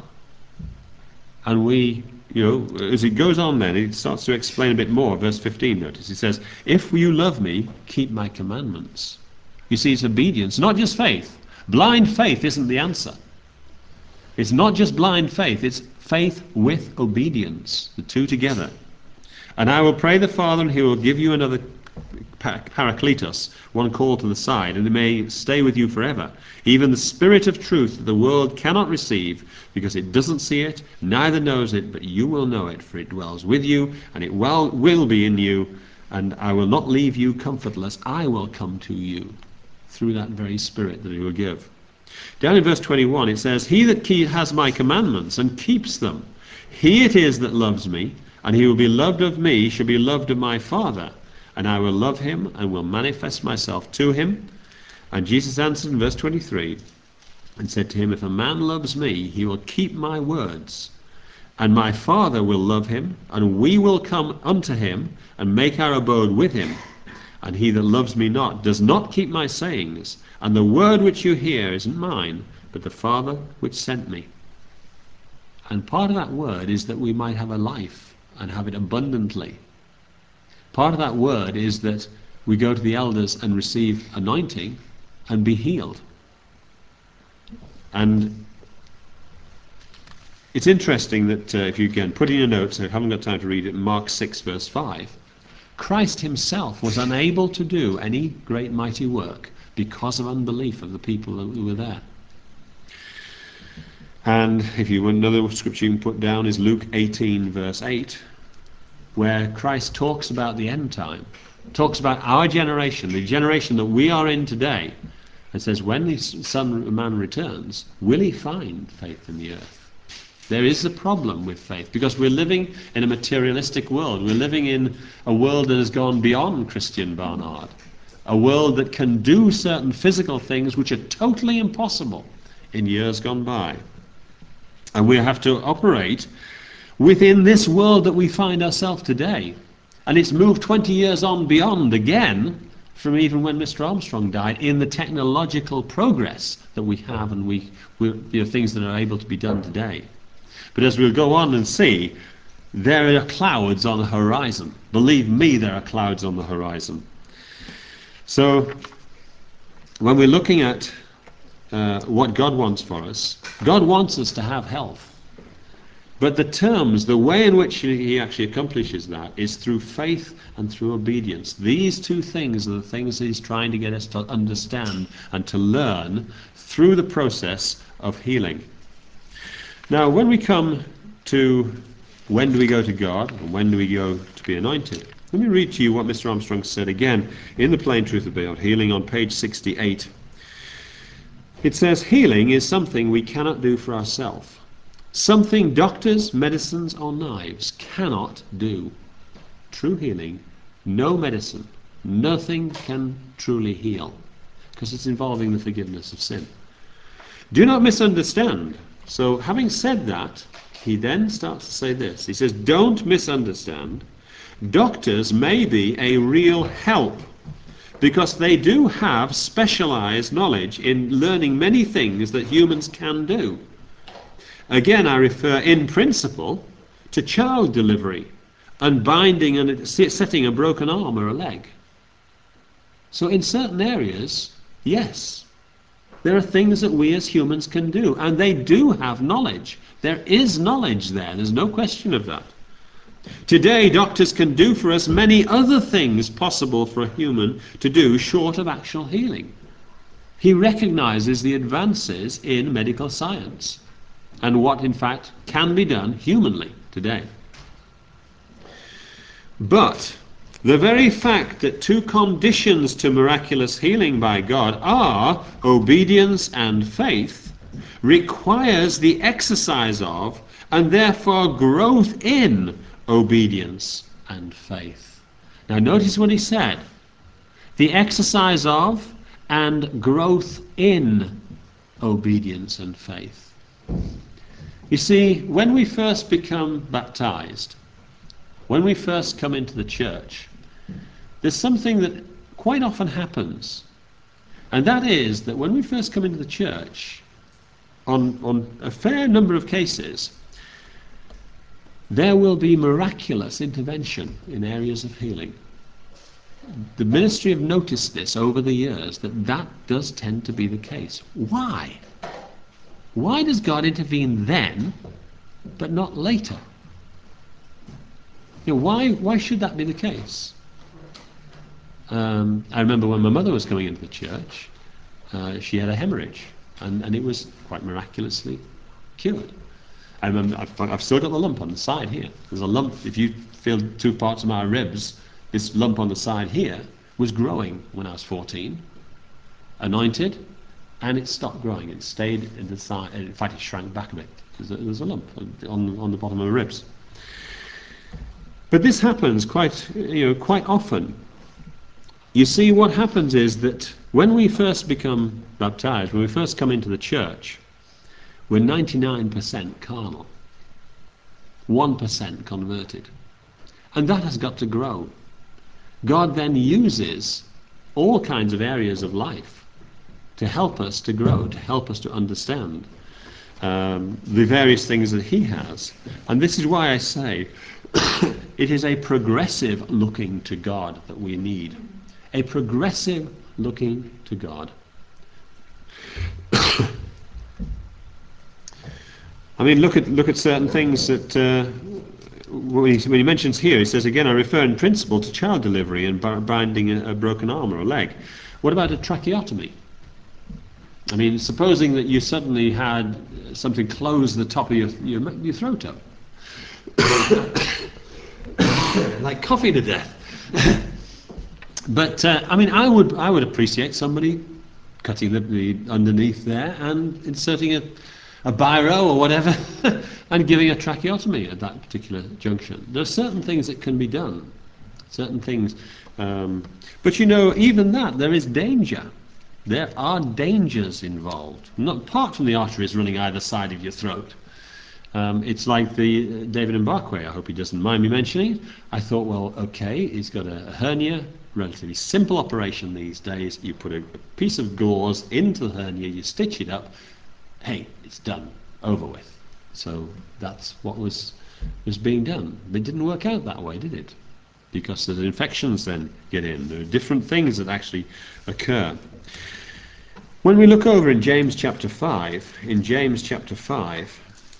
and we, you know, as it goes on then, it starts to explain a bit more. Verse fifteen, notice, it says, "If you love me, keep my commandments." You see, it's obedience, not just faith. Blind faith isn't the answer. It's not just blind faith, it's faith with obedience, the two together. "And I will pray the Father, and he will give you another Paracletos, one called to the side, and it may stay with you forever, even the Spirit of truth that the world cannot receive, because it doesn't see it, neither knows it, but you will know it, for it dwells with you, and it will, will be in you, and I will not leave you comfortless. I will come to you," through that very Spirit that he will give. Down in verse twenty-one it says, "He that has my commandments and keeps them, he it is that loves me, and he will be loved of me, shall be loved of my Father, and I will love him, and will manifest myself to him." And Jesus answered in verse twenty-three, and said to him, "If a man loves me, he will keep my words, and my Father will love him, and we will come unto him, and make our abode with him. And he that loves me not does not keep my sayings, and the word which you hear isn't mine, but the Father which sent me." And part of that word is that we might have a life, and have it abundantly. Part of that word is that we go to the elders and receive anointing and be healed. And it's interesting that uh, if you can put in your notes, I haven't got time to read it, Mark six verse five, Christ himself was unable to do any great mighty work because of unbelief of the people who were there. And if you want another scripture you can put down is Luke eighteen verse eight, where Christ talks about the end time, talks about our generation, the generation that we are in today, and says, when the Son of Man returns, will he find faith in the earth? There is a problem with faith, because we're living in a materialistic world. We're living in a world that has gone beyond Christian Barnard, a world that can do certain physical things which are totally impossible in years gone by. And we have to operate within this world that we find ourselves today. And it's moved twenty years on beyond again, from even when Mister Armstrong died, in the technological progress that we have, and we, we you know, things that are able to be done today. But as we'll go on and see, there are clouds on the horizon. Believe me, there are clouds on the horizon. So when we're looking at uh, what God wants for us, God wants us to have health. But the terms, the way in which he actually accomplishes that is through faith and through obedience. These two things are the things he's trying to get us to understand and to learn through the process of healing. Now, when we come to when do we go to God and when do we go to be anointed, let me read to you what Mister Armstrong said again in The Plain Truth About Healing on page sixty-eight. It says, "Healing is something we cannot do for ourselves. Something doctors, medicines, or knives cannot do. True healing, no medicine, nothing can truly heal, because it's involving the forgiveness of sin. Do not misunderstand. So having said that, he then starts to say this. He says, don't misunderstand. Doctors may be a real help because they do have specialized knowledge in learning many things that humans can do. Again, I refer in principle to child delivery and binding and setting a broken arm or a leg. So in certain areas, yes, there are things that we as humans can do, and they do have knowledge. There is knowledge there, there's no question of that. Today, doctors can do for us many other things possible for a human to do short of actual healing. He recognizes the advances in medical science and what, in fact, can be done humanly today. But the very fact that two conditions to miraculous healing by God are obedience and faith requires the exercise of, and therefore growth in, obedience and faith. Now notice what he said. The exercise of and growth in obedience and faith. You see, when we first become baptized, when we first come into the church, there's something that quite often happens. And that is that when we first come into the church, on, on a fair number of cases, there will be miraculous intervention in areas of healing. The ministry have noticed this over the years, that that does tend to be the case. Why? Why does God intervene then, but not later? You know, why, why should that be the case? Um, I remember when my mother was coming into the church, uh, she had a hemorrhage, and, and it was quite miraculously cured. I remember, I've, I've still got the lump on the side here. There's a lump, if you feel two parts of my ribs, this lump on the side here was growing when I was fourteen, anointed, and it stopped growing. It stayed in the side, in fact it shrank back a bit, because there was a lump on, on the bottom of my ribs. But this happens quite, you know, quite often. You see, what happens is that when we first become baptized, when we first come into the church, we're ninety-nine percent carnal, one percent converted. And that has got to grow. God then uses all kinds of areas of life to help us to grow, to help us to understand um, the various things that he has. And this is why I say it is a progressive looking to God that we need. A progressive looking to God. I mean, look at look at certain things that uh, when, he, when he mentions here, he says again, I refer in principle to child delivery and binding a, a broken arm or a leg. What about a tracheotomy? I mean, supposing that you suddenly had something close the top of your your, your throat up, like coughing to death. But uh, I mean, I would I would appreciate somebody cutting the, the underneath there and inserting a a biro or whatever and giving a tracheotomy at that particular junction. There are certain things that can be done, certain things. Um, but you know, even that, there is danger. There are dangers involved. Not apart from the arteries running either side of your throat. Um, it's like the uh, David Mbakwe, I hope he doesn't mind me mentioning it. I thought, well, okay, he's got a, a hernia, relatively simple operation these days. You put a, a piece of gauze into the hernia, you stitch it up, hey, it's done, over with. So that's what was was being done. But it didn't work out that way, did it? Because the infections then get in. There are different things that actually occur. When we look over in James chapter five, in James chapter five,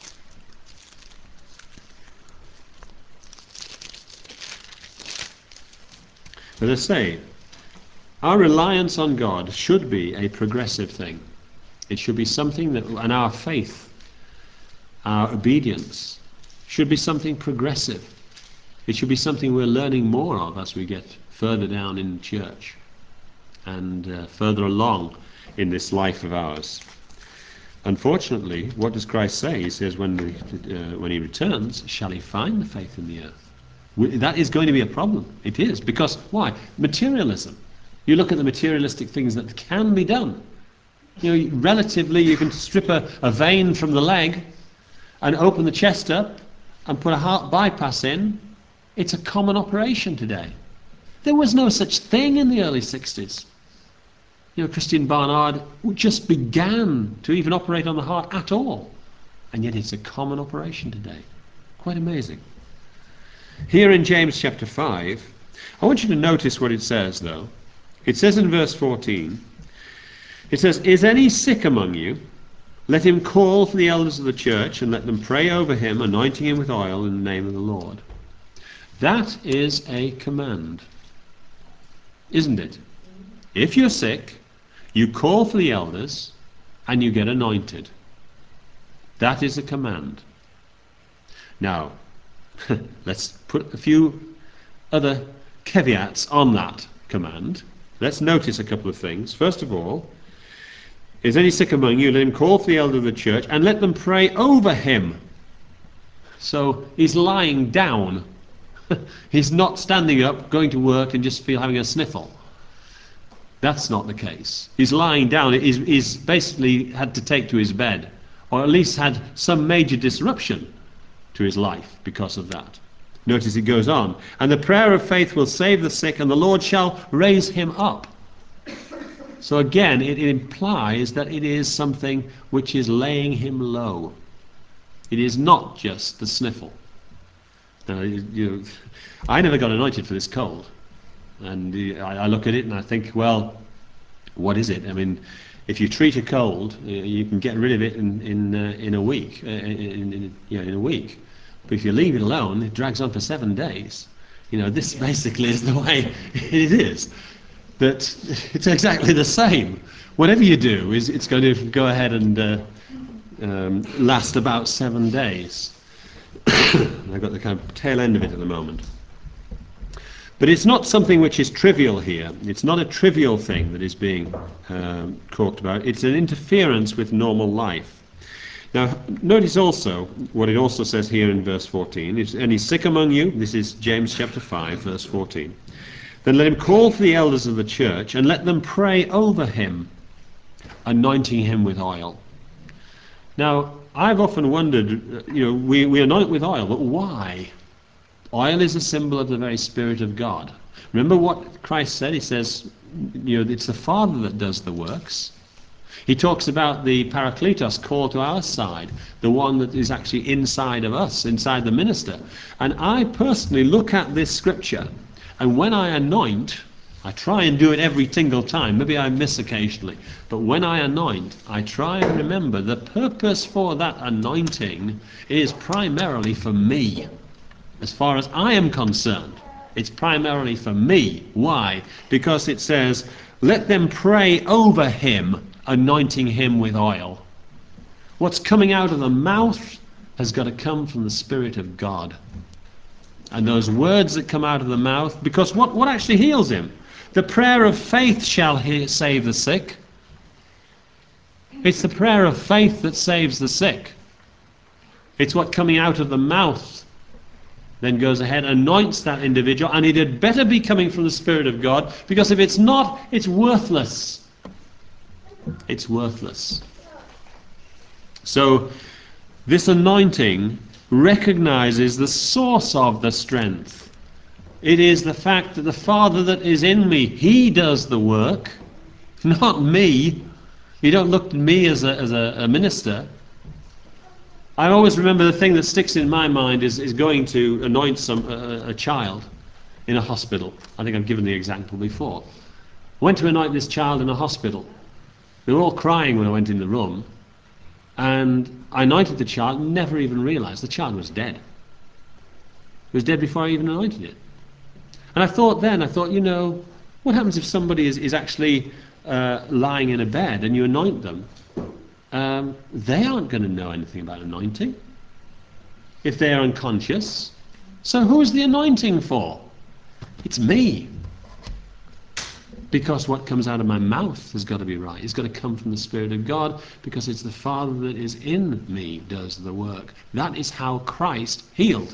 as I say, our reliance on God should be a progressive thing. It should be something that, and our faith, our obedience, should be something progressive. It should be something we're learning more of as we get further down in church and uh, further along in this life of ours. Unfortunately, what does Christ say? He says, when, we, uh, when he returns, shall he find the faith in the earth? We, that is going to be a problem. It is. Because, why? Materialism. You look at the materialistic things that can be done. You know, relatively, you can strip a, a vein from the leg and open the chest up and put a heart bypass in, it's a common operation today. There was no such thing in the early sixties. You know, Christine Barnard just began to even operate on the heart at all, and yet it's a common operation today. Quite amazing. Here in James chapter five, I want you to notice what it says, though. It says in verse fourteen, it says, "Is any sick among you? Let him call for the elders of the church, and let them pray over him, anointing him with oil in the name of the Lord." That is a command, isn't it? If you're sick, you call for the elders, and you get anointed. That is a command. Now, let's put a few other caveats on that command. Let's notice a couple of things. First of all, "Is any sick among you? Let him call for the elder of the church, and let them pray over him." So he's lying down. He's not standing up, going to work, and just feel having a sniffle. That's not the case. He's lying down. He's, he's basically had to take to his bed, or at least had some major disruption to his life because of that. Notice it goes on, "And the prayer of faith will save the sick, and the Lord shall raise him up." So again, it implies that it is something which is laying him low. It is not just the sniffle. Now, you, you, I never got anointed for this cold, and uh, I, I look at it and I think, well, what is it? I mean, if you treat a cold, uh, you can get rid of it in in, uh, in a week. Uh, in, in, you know, in a week. But if you leave it alone, it drags on for seven days. You know, this basically is the way it is. That it's exactly the same. Whatever you do, is it's going to go ahead and uh, um, last about seven days. I've got the kind of tail end of it at the moment. But it's not something which is trivial here. It's not a trivial thing that is being um, talked about. It's an interference with normal life. Now, notice also what it also says here in verse fourteen. "Is any sick among you?" This is James chapter five, verse fourteen. "Then let him call for the elders of the church, and let them pray over him, anointing him with oil." Now, I've often wondered, you know, we, we anoint with oil, but why? Oil is a symbol of the very Spirit of God. Remember what Christ said? He says, you know, it's the Father that does the works. He talks about the Parakletos called to our side, the one that is actually inside of us, inside the minister. And I personally look at this scripture, and when I anoint, I try and do it every single time. Maybe I miss occasionally. But when I anoint, I try and remember the purpose for that anointing is primarily for me. As far as I am concerned, it's primarily for me. Why? Because it says, "Let them pray over him, anointing him with oil." What's coming out of the mouth has got to come from the Spirit of God. And those words that come out of the mouth, because what, what actually heals him? The prayer of faith shall he- save the sick. It's the prayer of faith that saves the sick. It's what coming out of the mouth then goes ahead, anoints that individual, and it had better be coming from the Spirit of God, because if it's not, it's worthless. It's worthless. So this anointing recognizes the source of the strength. It is the fact that the Father that is in me, he does the work, not me. You don't look at me as a, as a, a minister. I always remember the thing that sticks in my mind is, is going to anoint some uh, a child in a hospital. I think I've given the example before. I went to anoint this child in a hospital. They were all crying when I went in the room, and I anointed the child and never even realized the child was dead. It was dead before I even anointed it. And I thought then, I thought, you know, what happens if somebody is, is actually uh, lying in a bed and you anoint them? Um, they aren't going to know anything about anointing if they're unconscious. So who's the anointing for? It's me. Because what comes out of my mouth has got to be right. It's got to come from the Spirit of God, because it's the Father that is in me does the work. That is how Christ healed.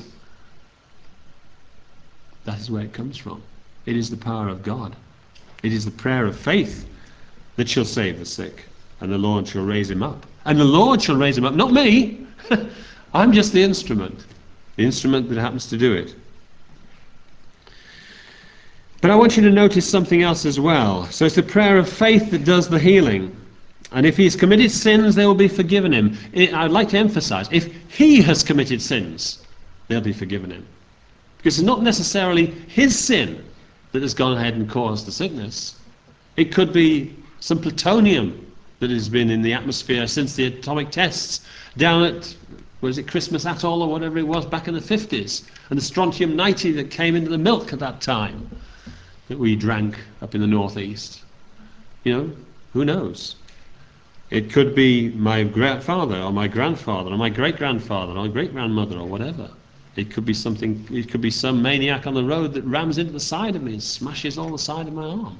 That is where it comes from. It is the power of God. It is the prayer of faith that shall save the sick, and the Lord shall raise him up. And the Lord shall raise him up, not me. I'm just the instrument, the instrument that happens to do it. But I want you to notice something else as well. So it's the prayer of faith that does the healing. And if he's committed sins, they will be forgiven him. I'd like to emphasize, if he has committed sins, they'll be forgiven him. Because it's not necessarily his sin that has gone ahead and caused the sickness. It could be some plutonium that has been in the atmosphere since the atomic tests down at, was it Christmas Atoll or whatever it was back in the fifties, and the strontium ninety that came into the milk at that time that we drank up in the northeast. You know, who knows? It could be my grandfather or my grandfather or my great-grandfather or my great-grandmother or whatever. It could be something, it could be some maniac on the road that rams into the side of me and smashes all the side of my arm.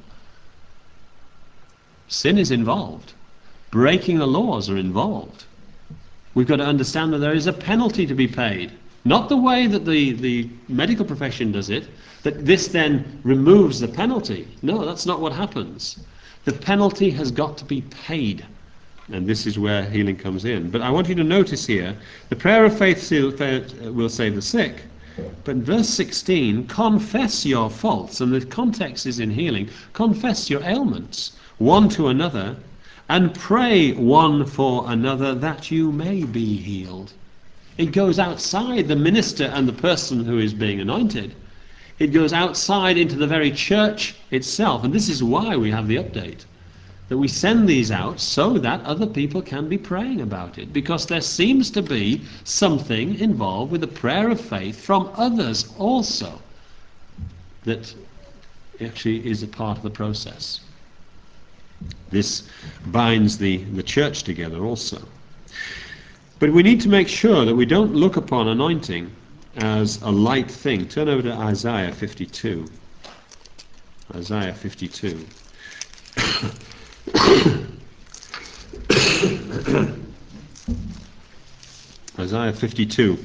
Sin is involved. Breaking the laws are involved. We've got to understand that there is a penalty to be paid. Not the way that the, the medical profession does it, that this then removes the penalty. No, that's not what happens. The penalty has got to be paid. And this is where healing comes in. But I want you to notice here, the prayer of faith will save the sick. But in verse sixteen, confess your faults, and the context is in healing. Confess your ailments, one to another, and pray one for another that you may be healed. It goes outside the minister and the person who is being anointed. It goes outside into the very church itself. And this is why we have the update. That we send these out so that other people can be praying about it. Because there seems to be something involved with the prayer of faith from others also that actually is a part of the process. This binds the, the church together also. But we need to make sure that we don't look upon anointing as a light thing. Turn over to Isaiah fifty-two. Isaiah fifty-two. Isaiah fifty-two.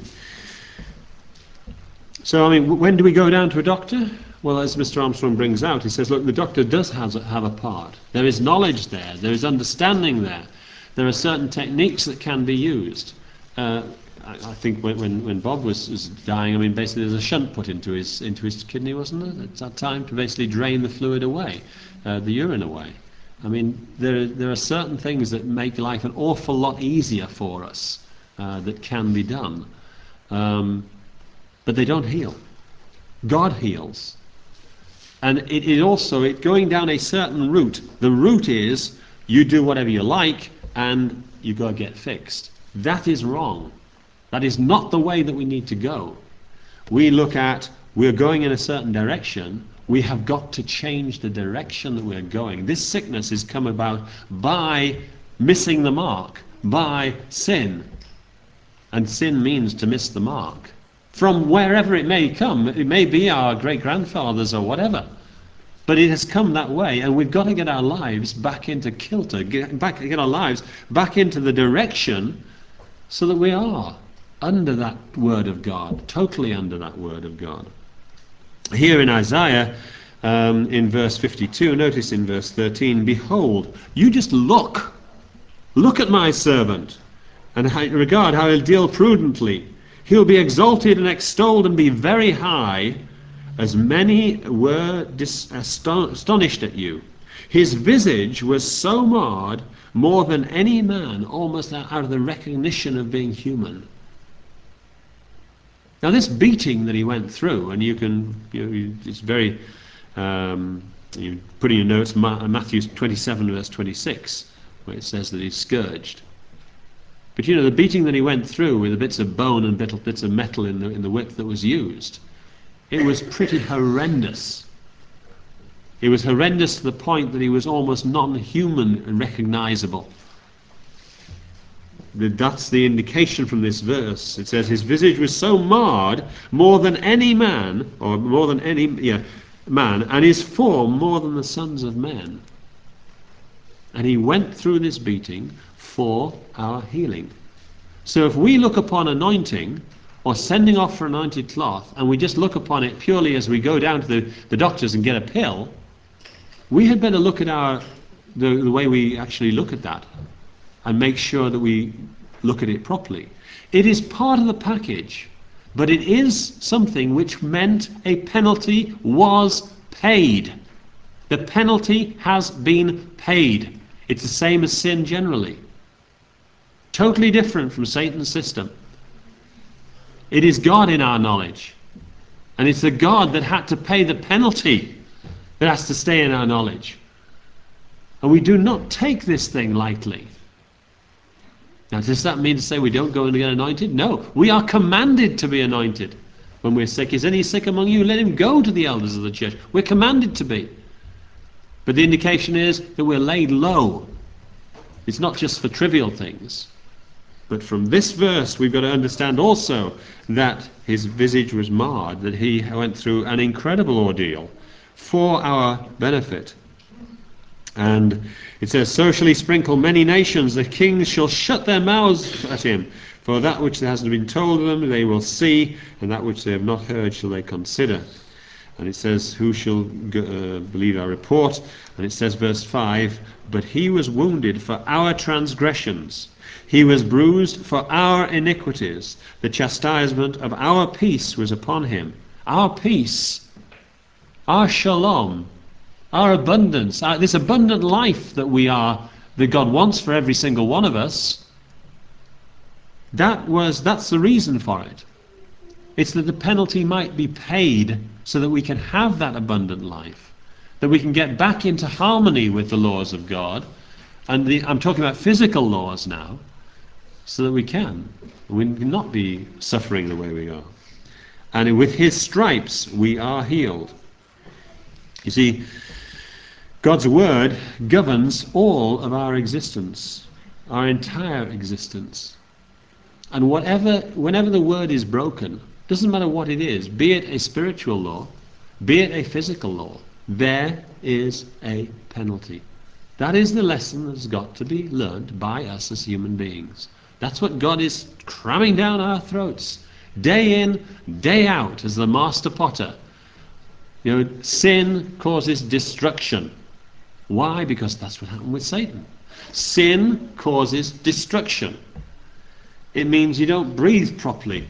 So, I mean, when do we go down to a doctor? Well, as Mister Armstrong brings out, he says, look, the doctor does have a, have a part. There is knowledge there. There is understanding there. There are certain techniques that can be used. Uh, I, I think when, when, when Bob was, was dying, I mean, basically there's a shunt put into his into his kidney, wasn't there, at that time, to basically drain the fluid away, uh, the urine away. I mean, there, there are certain things that make life an awful lot easier for us uh, that can be done. Um, but they don't heal. God heals. And it is also it going down a certain route. The route is you do whatever you like and you go get fixed. That is wrong. That is not the way that we need to go. We look at, we're going in a certain direction, we have got to change the direction that we're going. This sickness has come about by missing the mark, by sin. And sin means to miss the mark. From wherever it may come, it may be our great-grandfathers or whatever. But it has come that way, and we've got to get our lives back into kilter, get, back, get our lives back into the direction so that we are under that Word of God, totally under that Word of God. Here in Isaiah, um, in verse fifty-two, notice in verse thirteen, behold, you just look, look at my servant, and regard how he'll deal prudently. He'll be exalted and extolled and be very high, as many were dis- astonished at you. His visage was so marred, more than any man, almost out of the recognition of being human. Now this beating that he went through, and you can, you know, it's very, um, you put in your notes, Matthew twenty-seven verse twenty-six, where it says that he's scourged. But you know, the beating that he went through with the bits of bone and bits of metal in the, in the whip that was used, it was pretty horrendous. It was horrendous to the point that he was almost non-human and recognizable. That's the indication from this verse. It says his visage was so marred, more than any man, or more than any yeah, man, and his form more than the sons of men. And he went through this beating for our healing. So if we look upon anointing, or sending off for anointed cloth, and we just look upon it purely as we go down to the, the doctors and get a pill, we had better look at our the, the way we actually look at that and make sure that we look at it properly. It is part of the package, but it is something which meant a penalty was paid. The penalty has been paid. It's the same as sin generally. Totally different from Satan's system. It is God in our knowledge. And it's the God that had to pay the penalty that has to stay in our knowledge. And we do not take this thing lightly. Now, does that mean to say we don't go and get anointed? No. We are commanded to be anointed when we're sick. Is any sick among you? Let him go to the elders of the church. We're commanded to be. But the indication is that we're laid low. It's not just for trivial things. But from this verse we've got to understand also that his visage was marred, that he went through an incredible ordeal for our benefit. And it says, so shall he sprinkle many nations, the kings shall shut their mouths at him. For that which hasn't been told them they will see, and that which they have not heard shall they consider. And it says, who shall uh, believe our report? And it says, verse five, but he was wounded for our transgressions, he was bruised for our iniquities, the chastisement of our peace was upon him. Our peace, our shalom, our abundance, our, this abundant life that we are, that God wants for every single one of us, that was, that's the reason for it. It's that the penalty might be paid so that we can have that abundant life, that we can get back into harmony with the laws of God, and the, I'm talking about physical laws now, so that we can. We can not be suffering the way we are. And with his stripes we are healed. You see, God's word governs all of our existence, our entire existence. And whatever, whenever the word is broken, doesn't matter what it is, be it a spiritual law, be it a physical law, there is a penalty. That is the lesson that's got to be learned by us as human beings. That's what God is cramming down our throats, day in, day out, as the master potter. You know, sin causes destruction. Why? Because that's what happened with Satan. Sin causes destruction. It means you don't breathe properly.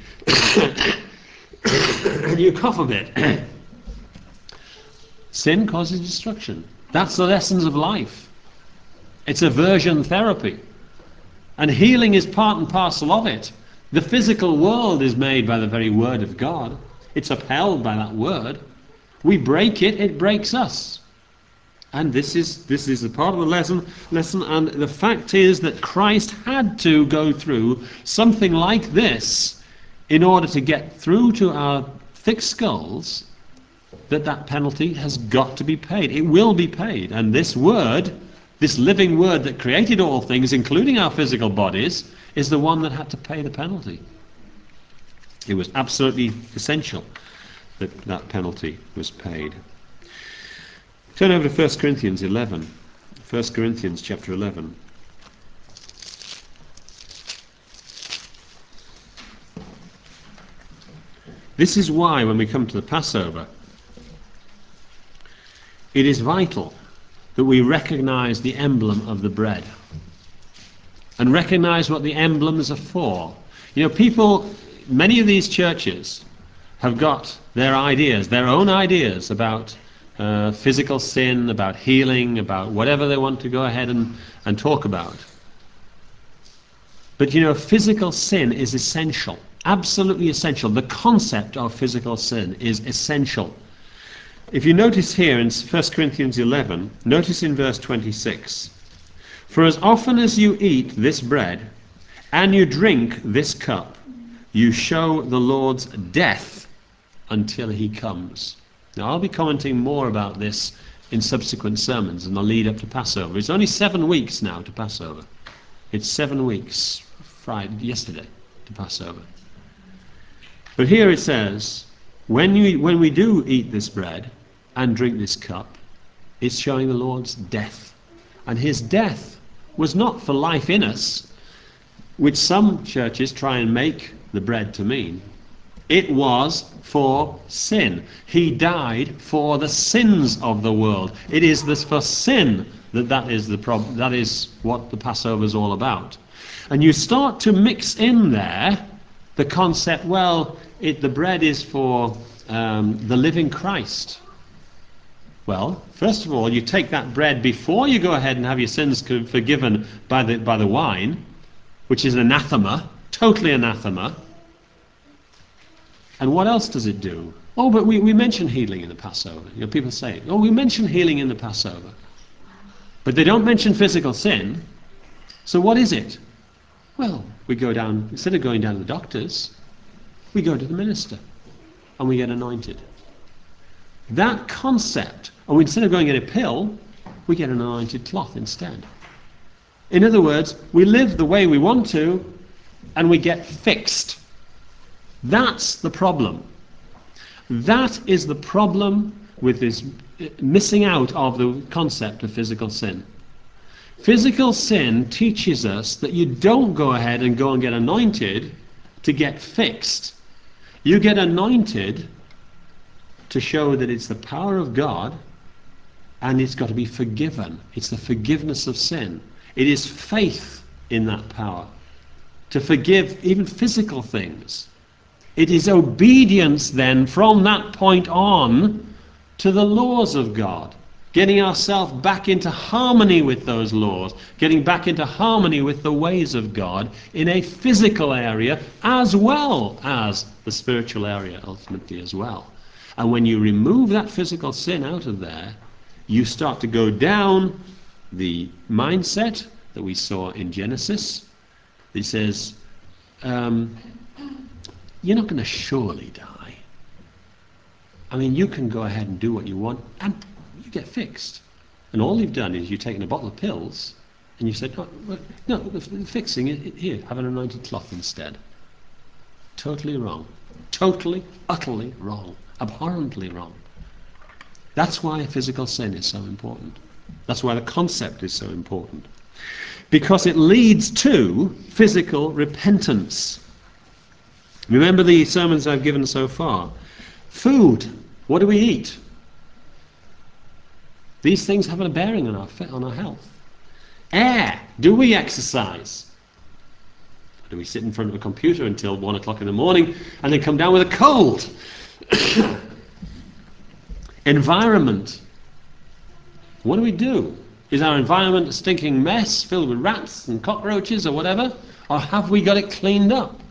And you cough a bit. Sin causes destruction. That's the lessons of life. It's aversion therapy. And healing is part and parcel of it. The physical world is made by the very word of God. It's upheld by that word. We break it, it breaks us. And this is this is a part of the lesson, lesson. And the fact is that Christ had to go through something like this in order to get through to our thick skulls that that penalty has got to be paid. It will be paid. And this word, this living word that created all things, including our physical bodies, is the one that had to pay the penalty. It was absolutely essential that that penalty was paid. Turn over to First Corinthians eleven. First Corinthians chapter eleven. This is why when we come to the Passover, it is vital that we recognize the emblem of the bread and recognize what the emblems are for. You know, people, many of these churches have got their ideas, their own ideas about uh, physical sin, about healing, about whatever they want to go ahead and, and talk about. But you know, physical sin is essential, absolutely essential. The concept of physical sin is essential. If you notice here in First Corinthians eleven, notice in verse twenty-six, for as often as you eat this bread and you drink this cup, you show the Lord's death until he comes. Now I'll be commenting more about this in subsequent sermons in the lead up to Passover. It's only seven weeks now to Passover. It's seven weeks, Friday, yesterday, to Passover. But here it says, when, you, when we do eat this bread and drink this cup, it's showing the Lord's death. And his death was not for life in us, which some churches try and make the bread to mean. It was for sin. He died for the sins of the world. It is this for sin that that is the prob- that is what the Passover is all about. And you start to mix in there The concept, well, it, the bread is for um, the living Christ. Well, first of all, you take that bread before you go ahead and have your sins forgiven by the, by the wine, which is anathema, totally anathema. And what else does it do? Oh, but we, we mention healing in the Passover. You know, people say, oh, we mention healing in the Passover. But they don't mention physical sin. So what is it? Well, we go down, instead of going down to the doctors, we go to the minister and we get anointed. That concept, and instead of going to get a pill, we get an anointed cloth instead. In other words, we live the way we want to and we get fixed. That's the problem. That is the problem with this missing out of the concept of physical sin. Physical sin teaches us that you don't go ahead and go and get anointed to get fixed. You get anointed to show that it's the power of God and it's got to be forgiven. It's the forgiveness of sin. It is faith in that power to forgive even physical things. It is obedience then from that point on to the laws of God. Getting ourselves back into harmony with those laws, getting back into harmony with the ways of God in a physical area as well as the spiritual area ultimately as well. And when you remove that physical sin out of there, you start to go down the mindset that we saw in Genesis. It says, um, you're not going to surely die. I mean, you can go ahead and do what you want and you get fixed. And all you've done is you've taken a bottle of pills and you said, no, no the fixing it, here, have an anointed cloth instead. Totally wrong. Totally, utterly wrong. Abhorrently wrong. That's why physical sin is so important. That's why the concept is so important. Because it leads to physical repentance. Remember the sermons I've given so far. Food. What do we eat? These things have a bearing on our, on our health. Air. Do we exercise? Or do we sit in front of a computer until one o'clock in the morning and then come down with a cold? Environment. What do we do? Is our environment a stinking mess filled with rats and cockroaches or whatever? Or have we got it cleaned up?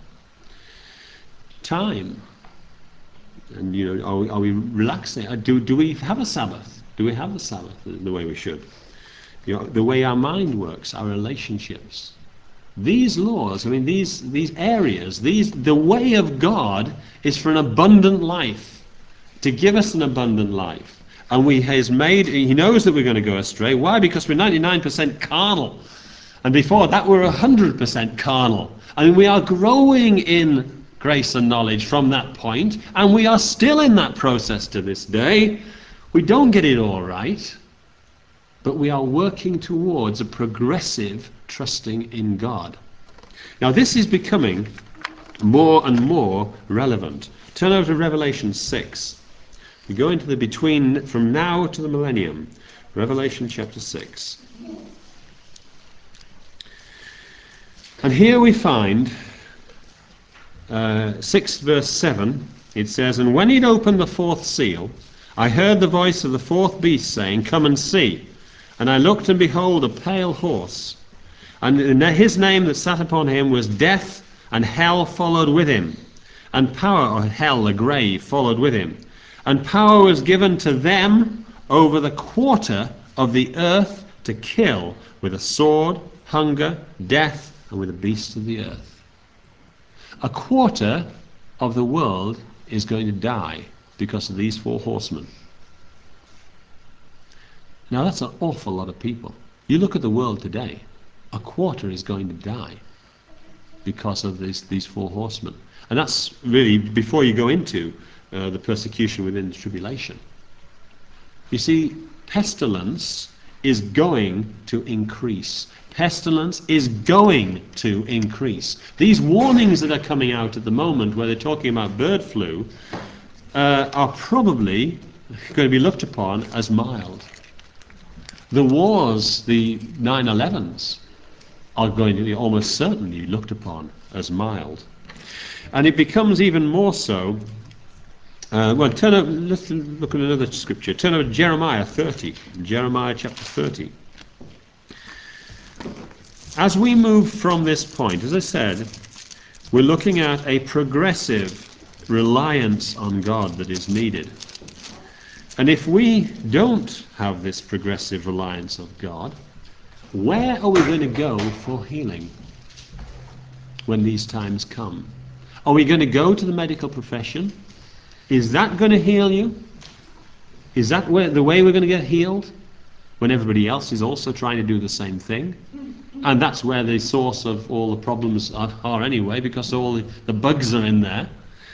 Time. And you know, are we, are we relaxing? Do, do we have a Sabbath? Do we have the Sabbath the way we should? You know, the way our mind works, our relationships. These laws, I mean, these these areas, these the way of God is for an abundant life, to give us an abundant life. And we has made, he knows that we're going to go astray. Why? Because we're ninety-nine percent carnal. And before that we're one hundred percent carnal. I mean, we are growing in grace and knowledge from that point, and we are still in that process to this day. We don't get it all right, but we are working towards a progressive trusting in God. Now this is becoming more and more relevant. Turn over to Revelation six. We go into the between, from now to the millennium. Revelation chapter six. And here we find uh, six verse seven. It says, and when he'd opened the fourth seal, I heard the voice of the fourth beast saying, come and see. And I looked, and behold, a pale horse. And his name that sat upon him was Death, and hell followed with him. And power, or hell, the grave, followed with him. And power was given to them over the quarter of the earth to kill with a sword, hunger, death, and with the beasts of the earth. A quarter of the world is going to die because of these four horsemen. Now that's an awful lot of people. You look at the world today, a quarter is going to die because of these, these four horsemen. And that's really before you go into uh, the persecution within the tribulation. You see, pestilence is going to increase. Pestilence is going to increase. These warnings that are coming out at the moment where they're talking about bird flu uh, are probably going to be looked upon as mild. The wars, the nine elevens, are going to be almost certainly looked upon as mild. And it becomes even more so. Uh, well, turn over, let's look at another scripture. Turn over to Jeremiah thirty. Jeremiah chapter thirty. As we move from this point, as I said, we're looking at a progressive reliance on God that is needed. And if we don't have this progressive reliance of God, where are we going to go for healing when these times come? Are we going to go to the medical profession? Is that going to heal you? Is that where, the way we're going to get healed? When everybody else is also trying to do the same thing? And that's where the source of all the problems are, are anyway, because all the, the bugs are in there.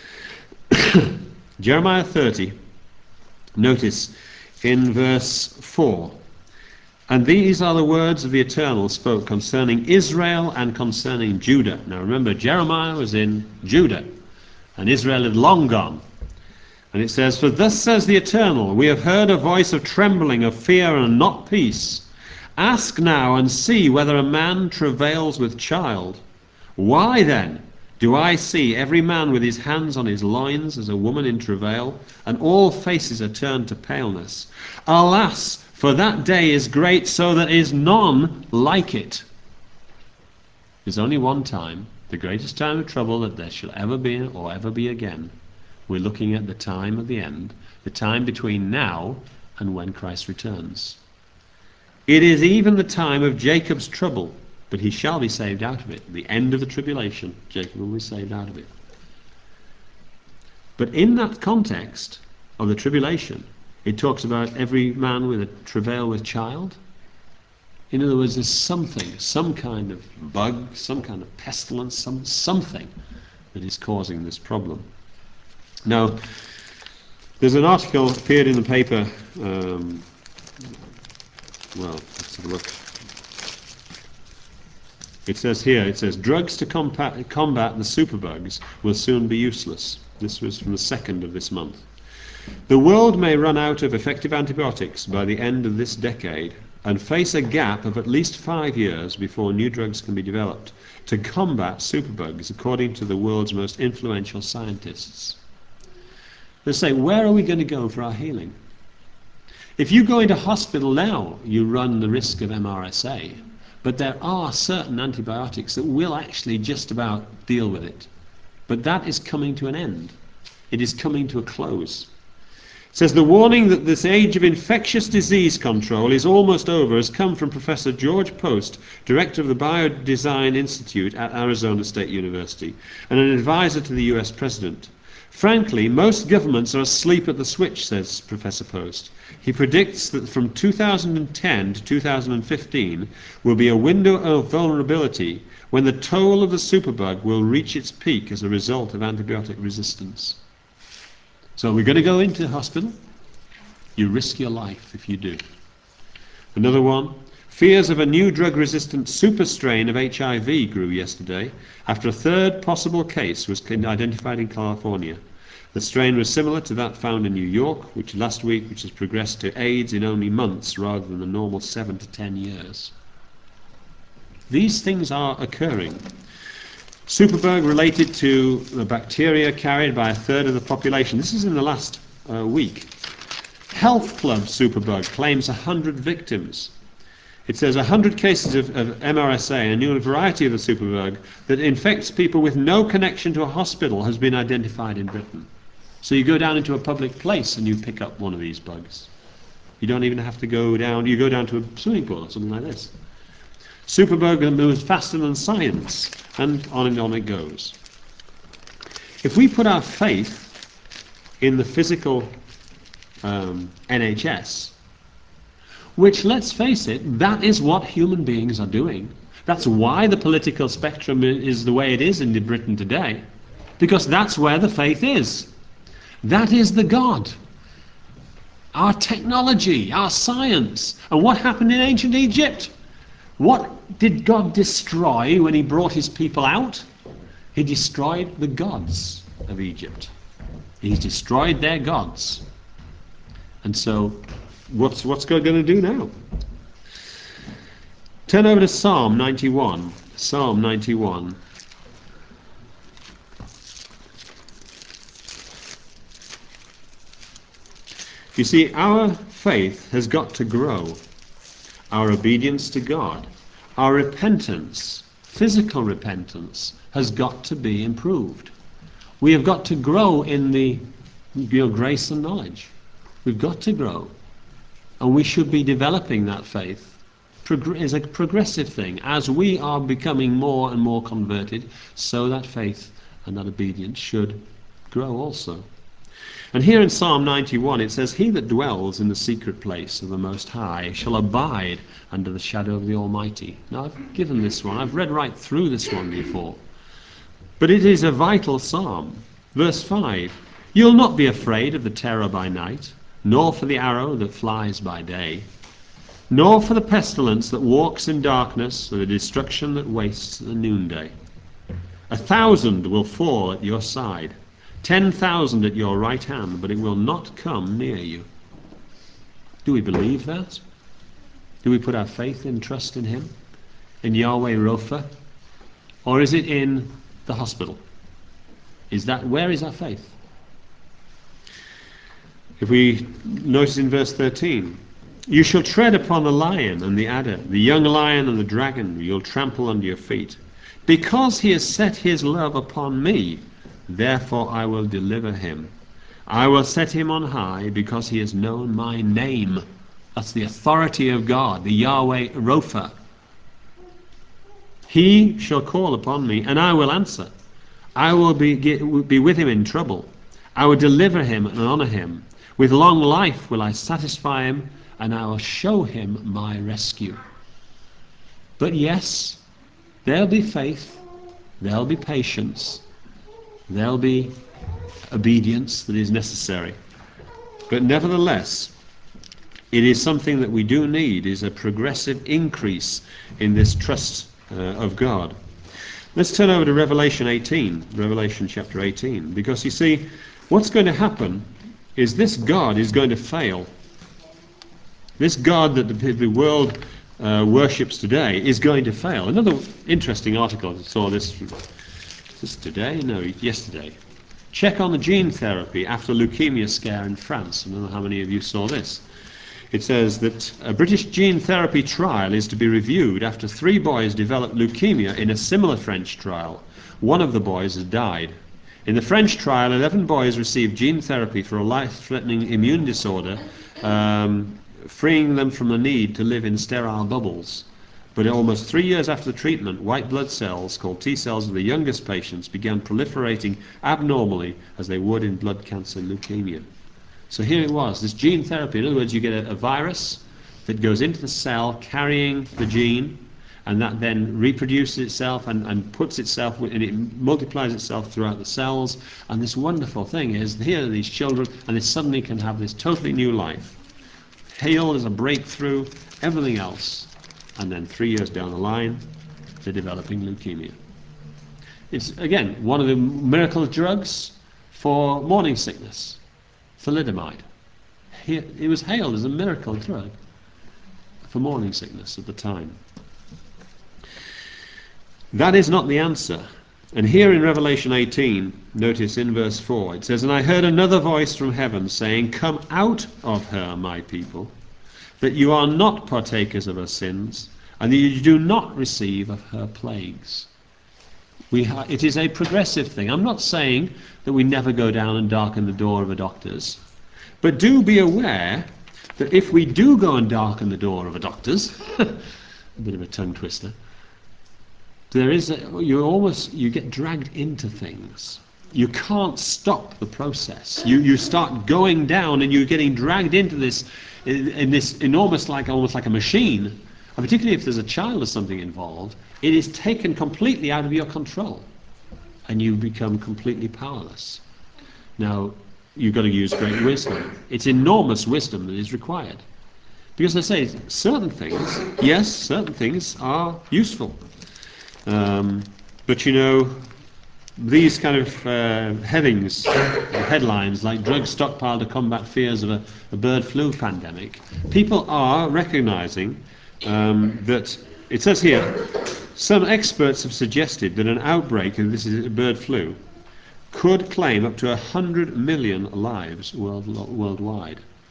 Jeremiah thirty, notice in verse four. And these are the words of the Eternal spoke concerning Israel and concerning Judah. Now remember, Jeremiah was in Judah, and Israel had long gone. And it says, For thus says the Eternal, we have heard a voice of trembling, of fear, and not peace. Ask now and see whether a man travails with child. Why then do I see every man with his hands on his loins as a woman in travail, and all faces are turned to paleness? Alas, for that day is great, so that is none like it. There's only one time, the greatest time of trouble that there shall ever be or ever be again. We're looking at the time of the end, the time between now and when Christ returns. It is even the time of Jacob's trouble, but he shall be saved out of it. The end of the tribulation, Jacob will be saved out of it. But in that context of the tribulation, it talks about every man with a travail with child. In other words, there's something, some kind of bug, some kind of pestilence, some something that is causing this problem. Now, there's an article appeared in the paper, um, well, let's have a look. It says here, it says, drugs to combat, combat the superbugs will soon be useless. This was from the second of this month. The world may run out of effective antibiotics by the end of this decade and face a gap of at least five years before new drugs can be developed to combat superbugs, according to the world's most influential scientists. They say, where are we going to go for our healing? If you go into hospital now, you run the risk of M R S A, but there are certain antibiotics that will actually just about deal with it. But that is coming to an end. It is coming to a close. It says the warning that this age of infectious disease control is almost over has come from Professor George Post, director of the Biodesign Institute at Arizona State University, and an advisor to the U S President. Frankly, most governments are asleep at the switch, says Professor Post. He predicts that from two thousand ten to two thousand fifteen will be a window of vulnerability when the toll of the superbug will reach its peak as a result of antibiotic resistance. So we're going to go into hospital. You risk your life if you do. Another one. Fears of a new drug-resistant super strain of H I V grew yesterday after a third possible case was identified in California. The strain was similar to that found in New York, which last week, which has progressed to AIDS in only months rather than the normal seven to ten years. These things are occurring. Superbug related to the bacteria carried by a third of the population. This is in the last uh, week. Health Club superbug claims one hundred victims. It says one hundred cases of, of M R S A, a new variety of the superbug that infects people with no connection to a hospital, has been identified in Britain. So you go down into a public place and you pick up one of these bugs. You don't even have to go down, you go down to a swimming pool or something like this. Superbug moves faster than science, and on and on it goes. If we put our faith in the physical um, N H S, which, let's face it, that is what human beings are doing. That's why the political spectrum is the way it is in Britain today, because that's where the faith is. That is the God. Our technology, our science. And what happened in ancient Egypt? What did God destroy when he brought his people out? He destroyed the gods of Egypt. He destroyed their gods. And so, what's, what's God going to do now? Turn over to Psalm ninety-one. Psalm ninety-one. You see, our faith has got to grow. Our obedience to God, our repentance, physical repentance, has got to be improved. We have got to grow in the you know, grace and knowledge. We've got to grow. And we should be developing that faith as a progressive thing. As we are becoming more and more converted, so that faith and that obedience should grow also. And here in Psalm ninety-one it says, "He that dwells in the secret place of the Most High shall abide under the shadow of the Almighty." Now I've given this one, I've read right through this one before. But it is a vital psalm. Verse five, "You'll not be afraid of the terror by night, nor for the arrow that flies by day, nor for the pestilence that walks in darkness, or the destruction that wastes at the noonday. A thousand will fall at your side, ten thousand at your right hand, but it will not come near you." Do we believe that? Do we put our faith and trust in him? In Yahweh Rapha? Or is it in the hospital? Is that, where is our faith? If we notice in verse thirteen, "You shall tread upon the lion and the adder, the young lion and the dragon you'll trample under your feet. Because he has set his love upon me, therefore I will deliver him. I will set him on high because he has known my name." That's the authority of God, the Yahweh Rapha. "He shall call upon me, and I will answer. I will be, be with him in trouble. I will deliver him and honor him. With long life will I satisfy him, and I will show him my rescue." But yes, there'll be faith, there'll be patience, there'll be obedience that is necessary. But nevertheless, it is something that we do need, is a progressive increase in this trust uh, of God. Let's turn over to Revelation eighteen, Revelation chapter eighteen, because you see, what's going to happen is this God is going to fail. This God that the, the world uh, worships today is going to fail. Another interesting article, I saw this, is this today? No, yesterday. Check on the gene therapy after leukemia scare in France. I don't know how many of you saw this. It says that a British gene therapy trial is to be reviewed after three boys developed leukemia in a similar French trial. One of the boys has died. In the French trial, eleven boys received gene therapy for a life-threatening immune disorder, um, freeing them from the need to live in sterile bubbles. But almost three years after the treatment, white blood cells, called T cells of the youngest patients, began proliferating abnormally as they would in blood cancer leukemia. So here it was, this gene therapy. In other words, you get a, a virus that goes into the cell carrying the gene, and that then reproduces itself and, and puts itself, and it multiplies itself throughout the cells. And this wonderful thing is, here are these children, and they suddenly can have this totally new life. Hail is a breakthrough, everything else. And then three years down the line, they're developing leukemia. It's, again, one of the miracle drugs for morning sickness, thalidomide. It was hailed as a miracle drug for morning sickness at the time. That is not the answer. And here in Revelation eighteen, notice in verse four, it says, "And I heard another voice from heaven saying, 'Come out of her, my people, that you are not partakers of her sins, and that you do not receive of her plagues.'" We ha- it is a progressive thing. I'm not saying that we never go down and darken the door of a doctor's, but do be aware that if we do go and darken the door of a doctor's, a bit of a tongue twister, there is a, you almost you get dragged into things. You can't stop the process. You you start going down, and you're getting dragged into this in, in this enormous, like almost like a machine. And particularly if there's a child or something involved, it is taken completely out of your control, and you become completely powerless. Now, you've got to use great wisdom. It's enormous wisdom that is required, because I say certain things, yes, certain things are useful. Um, but you know, these kind of uh, headings, headlines like "Drug Stockpile to Combat Fears of a, a Bird Flu Pandemic," people are recognizing um, that, it says here, some experts have suggested that an outbreak of this is bird flu could claim up to one hundred million lives world, worldwide.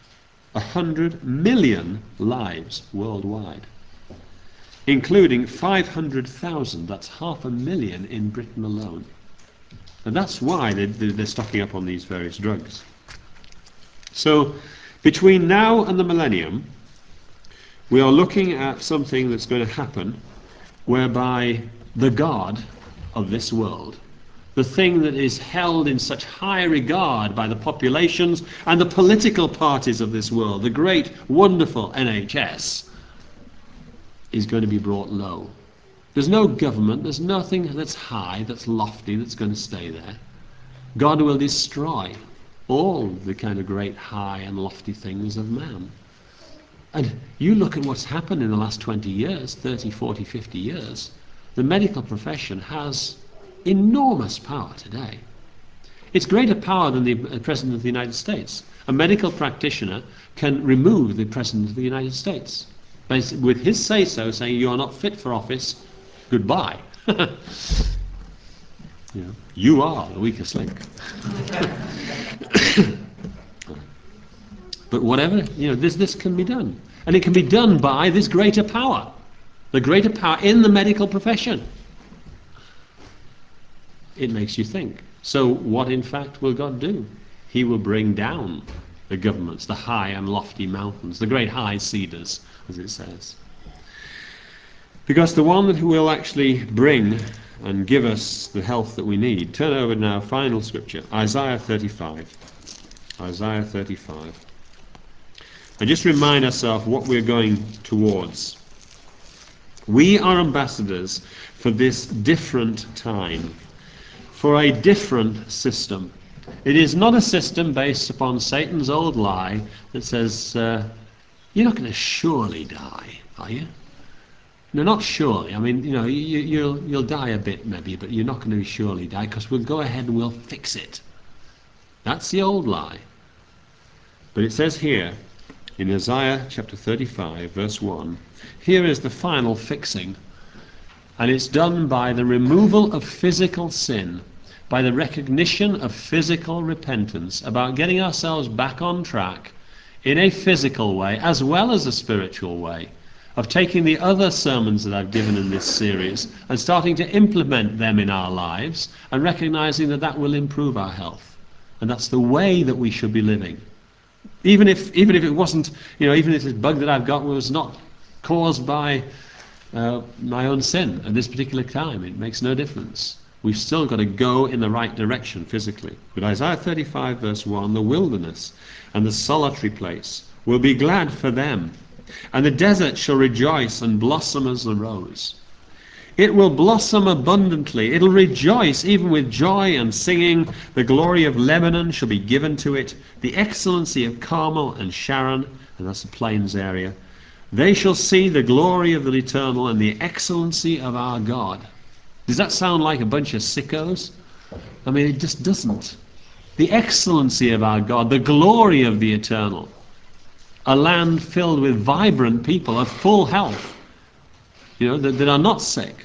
a hundred million lives worldwide, including five hundred thousand, that's half a million in Britain alone. And that's why they're, they're stocking up on these various drugs. So between now and the millennium, we are looking at something that's going to happen whereby the God of this world, the thing that is held in such high regard by the populations and the political parties of this world, the great, wonderful N H S, is going to be brought low. There's no government, there's nothing that's high, that's lofty, that's going to stay there. God will destroy all the kind of great, high and lofty things of man. And you look at what's happened in the last twenty years, thirty, forty, fifty years, the medical profession has enormous power today. It's greater power than the President of the United States. A medical practitioner can remove the President of the United States with his say-so, saying you are not fit for office, goodbye. You know, you are the weakest link. But whatever, you know, this, this can be done. And it can be done by this greater power. The greater power in the medical profession. It makes you think. So what in fact will God do? He will bring down the governments, the high and lofty mountains, the great high cedars, as it says. Because the one that will actually bring and give us the health that we need. Turn over now, final scripture, Isaiah thirty-five. Isaiah thirty-five. And just remind ourselves what we're going towards. We are ambassadors for this different time, for a different system. It is not a system based upon Satan's old lie that says, uh, you're not going to surely die, are you? No, not surely. I mean, you know, you, you'll, you'll die a bit maybe, but you're not going to surely die because we'll go ahead and we'll fix it. That's the old lie. But it says here, in Isaiah chapter thirty-five, verse one, here is the final fixing. And it's done by the removal of physical sin, by the recognition of physical repentance, about getting ourselves back on track in a physical way as well as a spiritual way, of taking the other sermons that I've given in this series and starting to implement them in our lives and recognizing that that will improve our health. And that's the way that we should be living. Even if, even if it wasn't, you know, even if this bug that I've got was not caused by uh, my own sin at this particular time, it makes no difference. We've still got to go in the right direction physically. But Isaiah thirty-five verse one, the wilderness and the solitary place will be glad for them, and the desert shall rejoice and blossom as the rose. It will blossom abundantly. It'll rejoice even with joy and singing. The glory of Lebanon shall be given to it, the excellency of Carmel and Sharon, and that's the plains area. They shall see the glory of the Eternal and the excellency of our God. Does that sound like a bunch of sickos? I mean, it just doesn't. The excellency of our God, the glory of the Eternal. A land filled with vibrant people of full health, you know, that, that are not sick.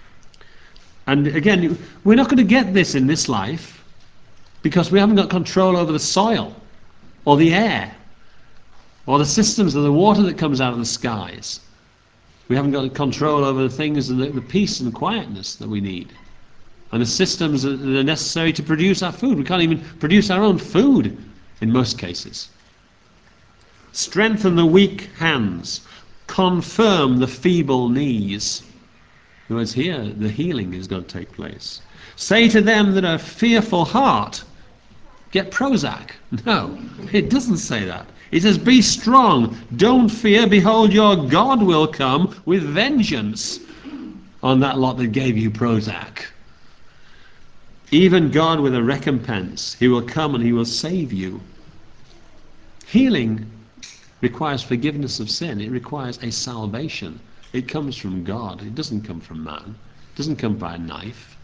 And again, we're not going to get this in this life because we haven't got control over the soil or the air or the systems of the water that comes out of the skies. We haven't got control over the things and the, the peace and quietness that we need and the systems that are necessary to produce our food. We can't even produce our own food in most cases. Strengthen the weak hands, confirm the feeble knees. In other words, here the healing is going to take place. Say to them that are fearful heart, get Prozac. No, it doesn't say that. It says, be strong, don't fear, behold your God will come with vengeance on that lot that gave you Prozac. Even God with a recompense, he will come and he will save you. Healing requires forgiveness of sin. It requires a salvation. It comes from God. It doesn't come from man. It doesn't come by a knife.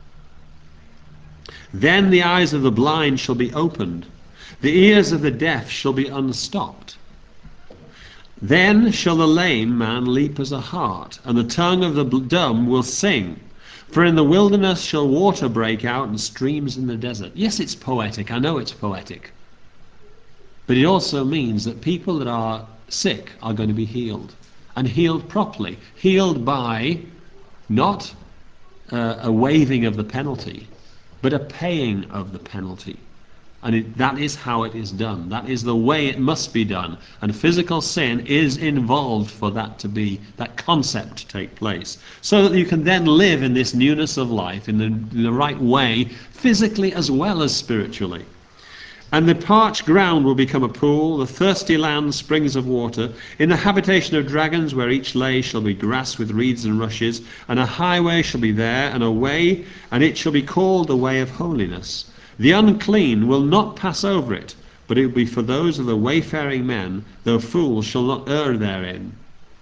Then the eyes of the blind shall be opened. The ears of the deaf shall be unstopped. Then shall the lame man leap as a hart, and the tongue of the dumb will sing. For in the wilderness shall water break out and streams in the desert. Yes, it's poetic. I know it's poetic. But it also means that people that are sick are going to be healed, and healed properly, healed by not uh, a waiving of the penalty, but a paying of the penalty. And it, that is how it is done. That is the way it must be done. And physical sin is involved for that to be, that concept to take place. So that you can then live in this newness of life in the, in the right way, physically as well as spiritually. And the parched ground will become a pool, the thirsty land springs of water. In the habitation of dragons, where each lay, shall be grass with reeds and rushes, and a highway shall be there, and a way, and it shall be called the way of holiness. The unclean will not pass over it, but it will be for those of the wayfaring men, though fools shall not err therein.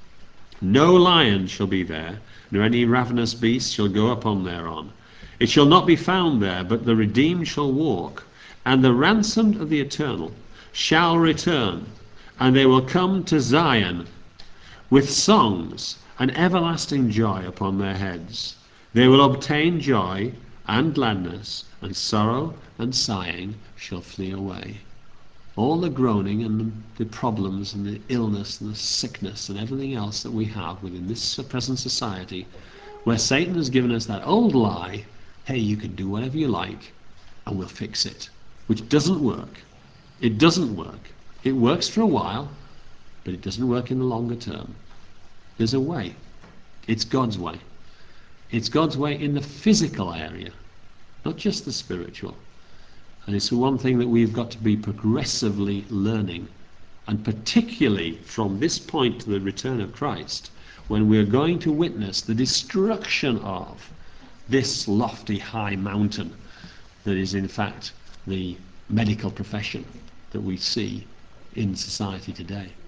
No lion shall be there, nor any ravenous beast shall go upon thereon. It shall not be found there, but the redeemed shall walk, and the ransomed of the eternal shall return, and they will come to Zion with songs and everlasting joy upon their heads. They will obtain joy and gladness, and sorrow and sighing shall flee away. All the groaning and the problems and the illness and the sickness and everything else that we have within this present society, where Satan has given us that old lie, hey, you can do whatever you like and we'll fix it, which doesn't work. It doesn't work. It works for a while, but it doesn't work in the longer term. There's a way. It's God's way. It's God's way in the physical area, not just the spiritual. And it's the one thing that we've got to be progressively learning, and particularly from this point to the return of Christ, when we're going to witness the destruction of this lofty high mountain that is in fact the medical profession that we see in society today.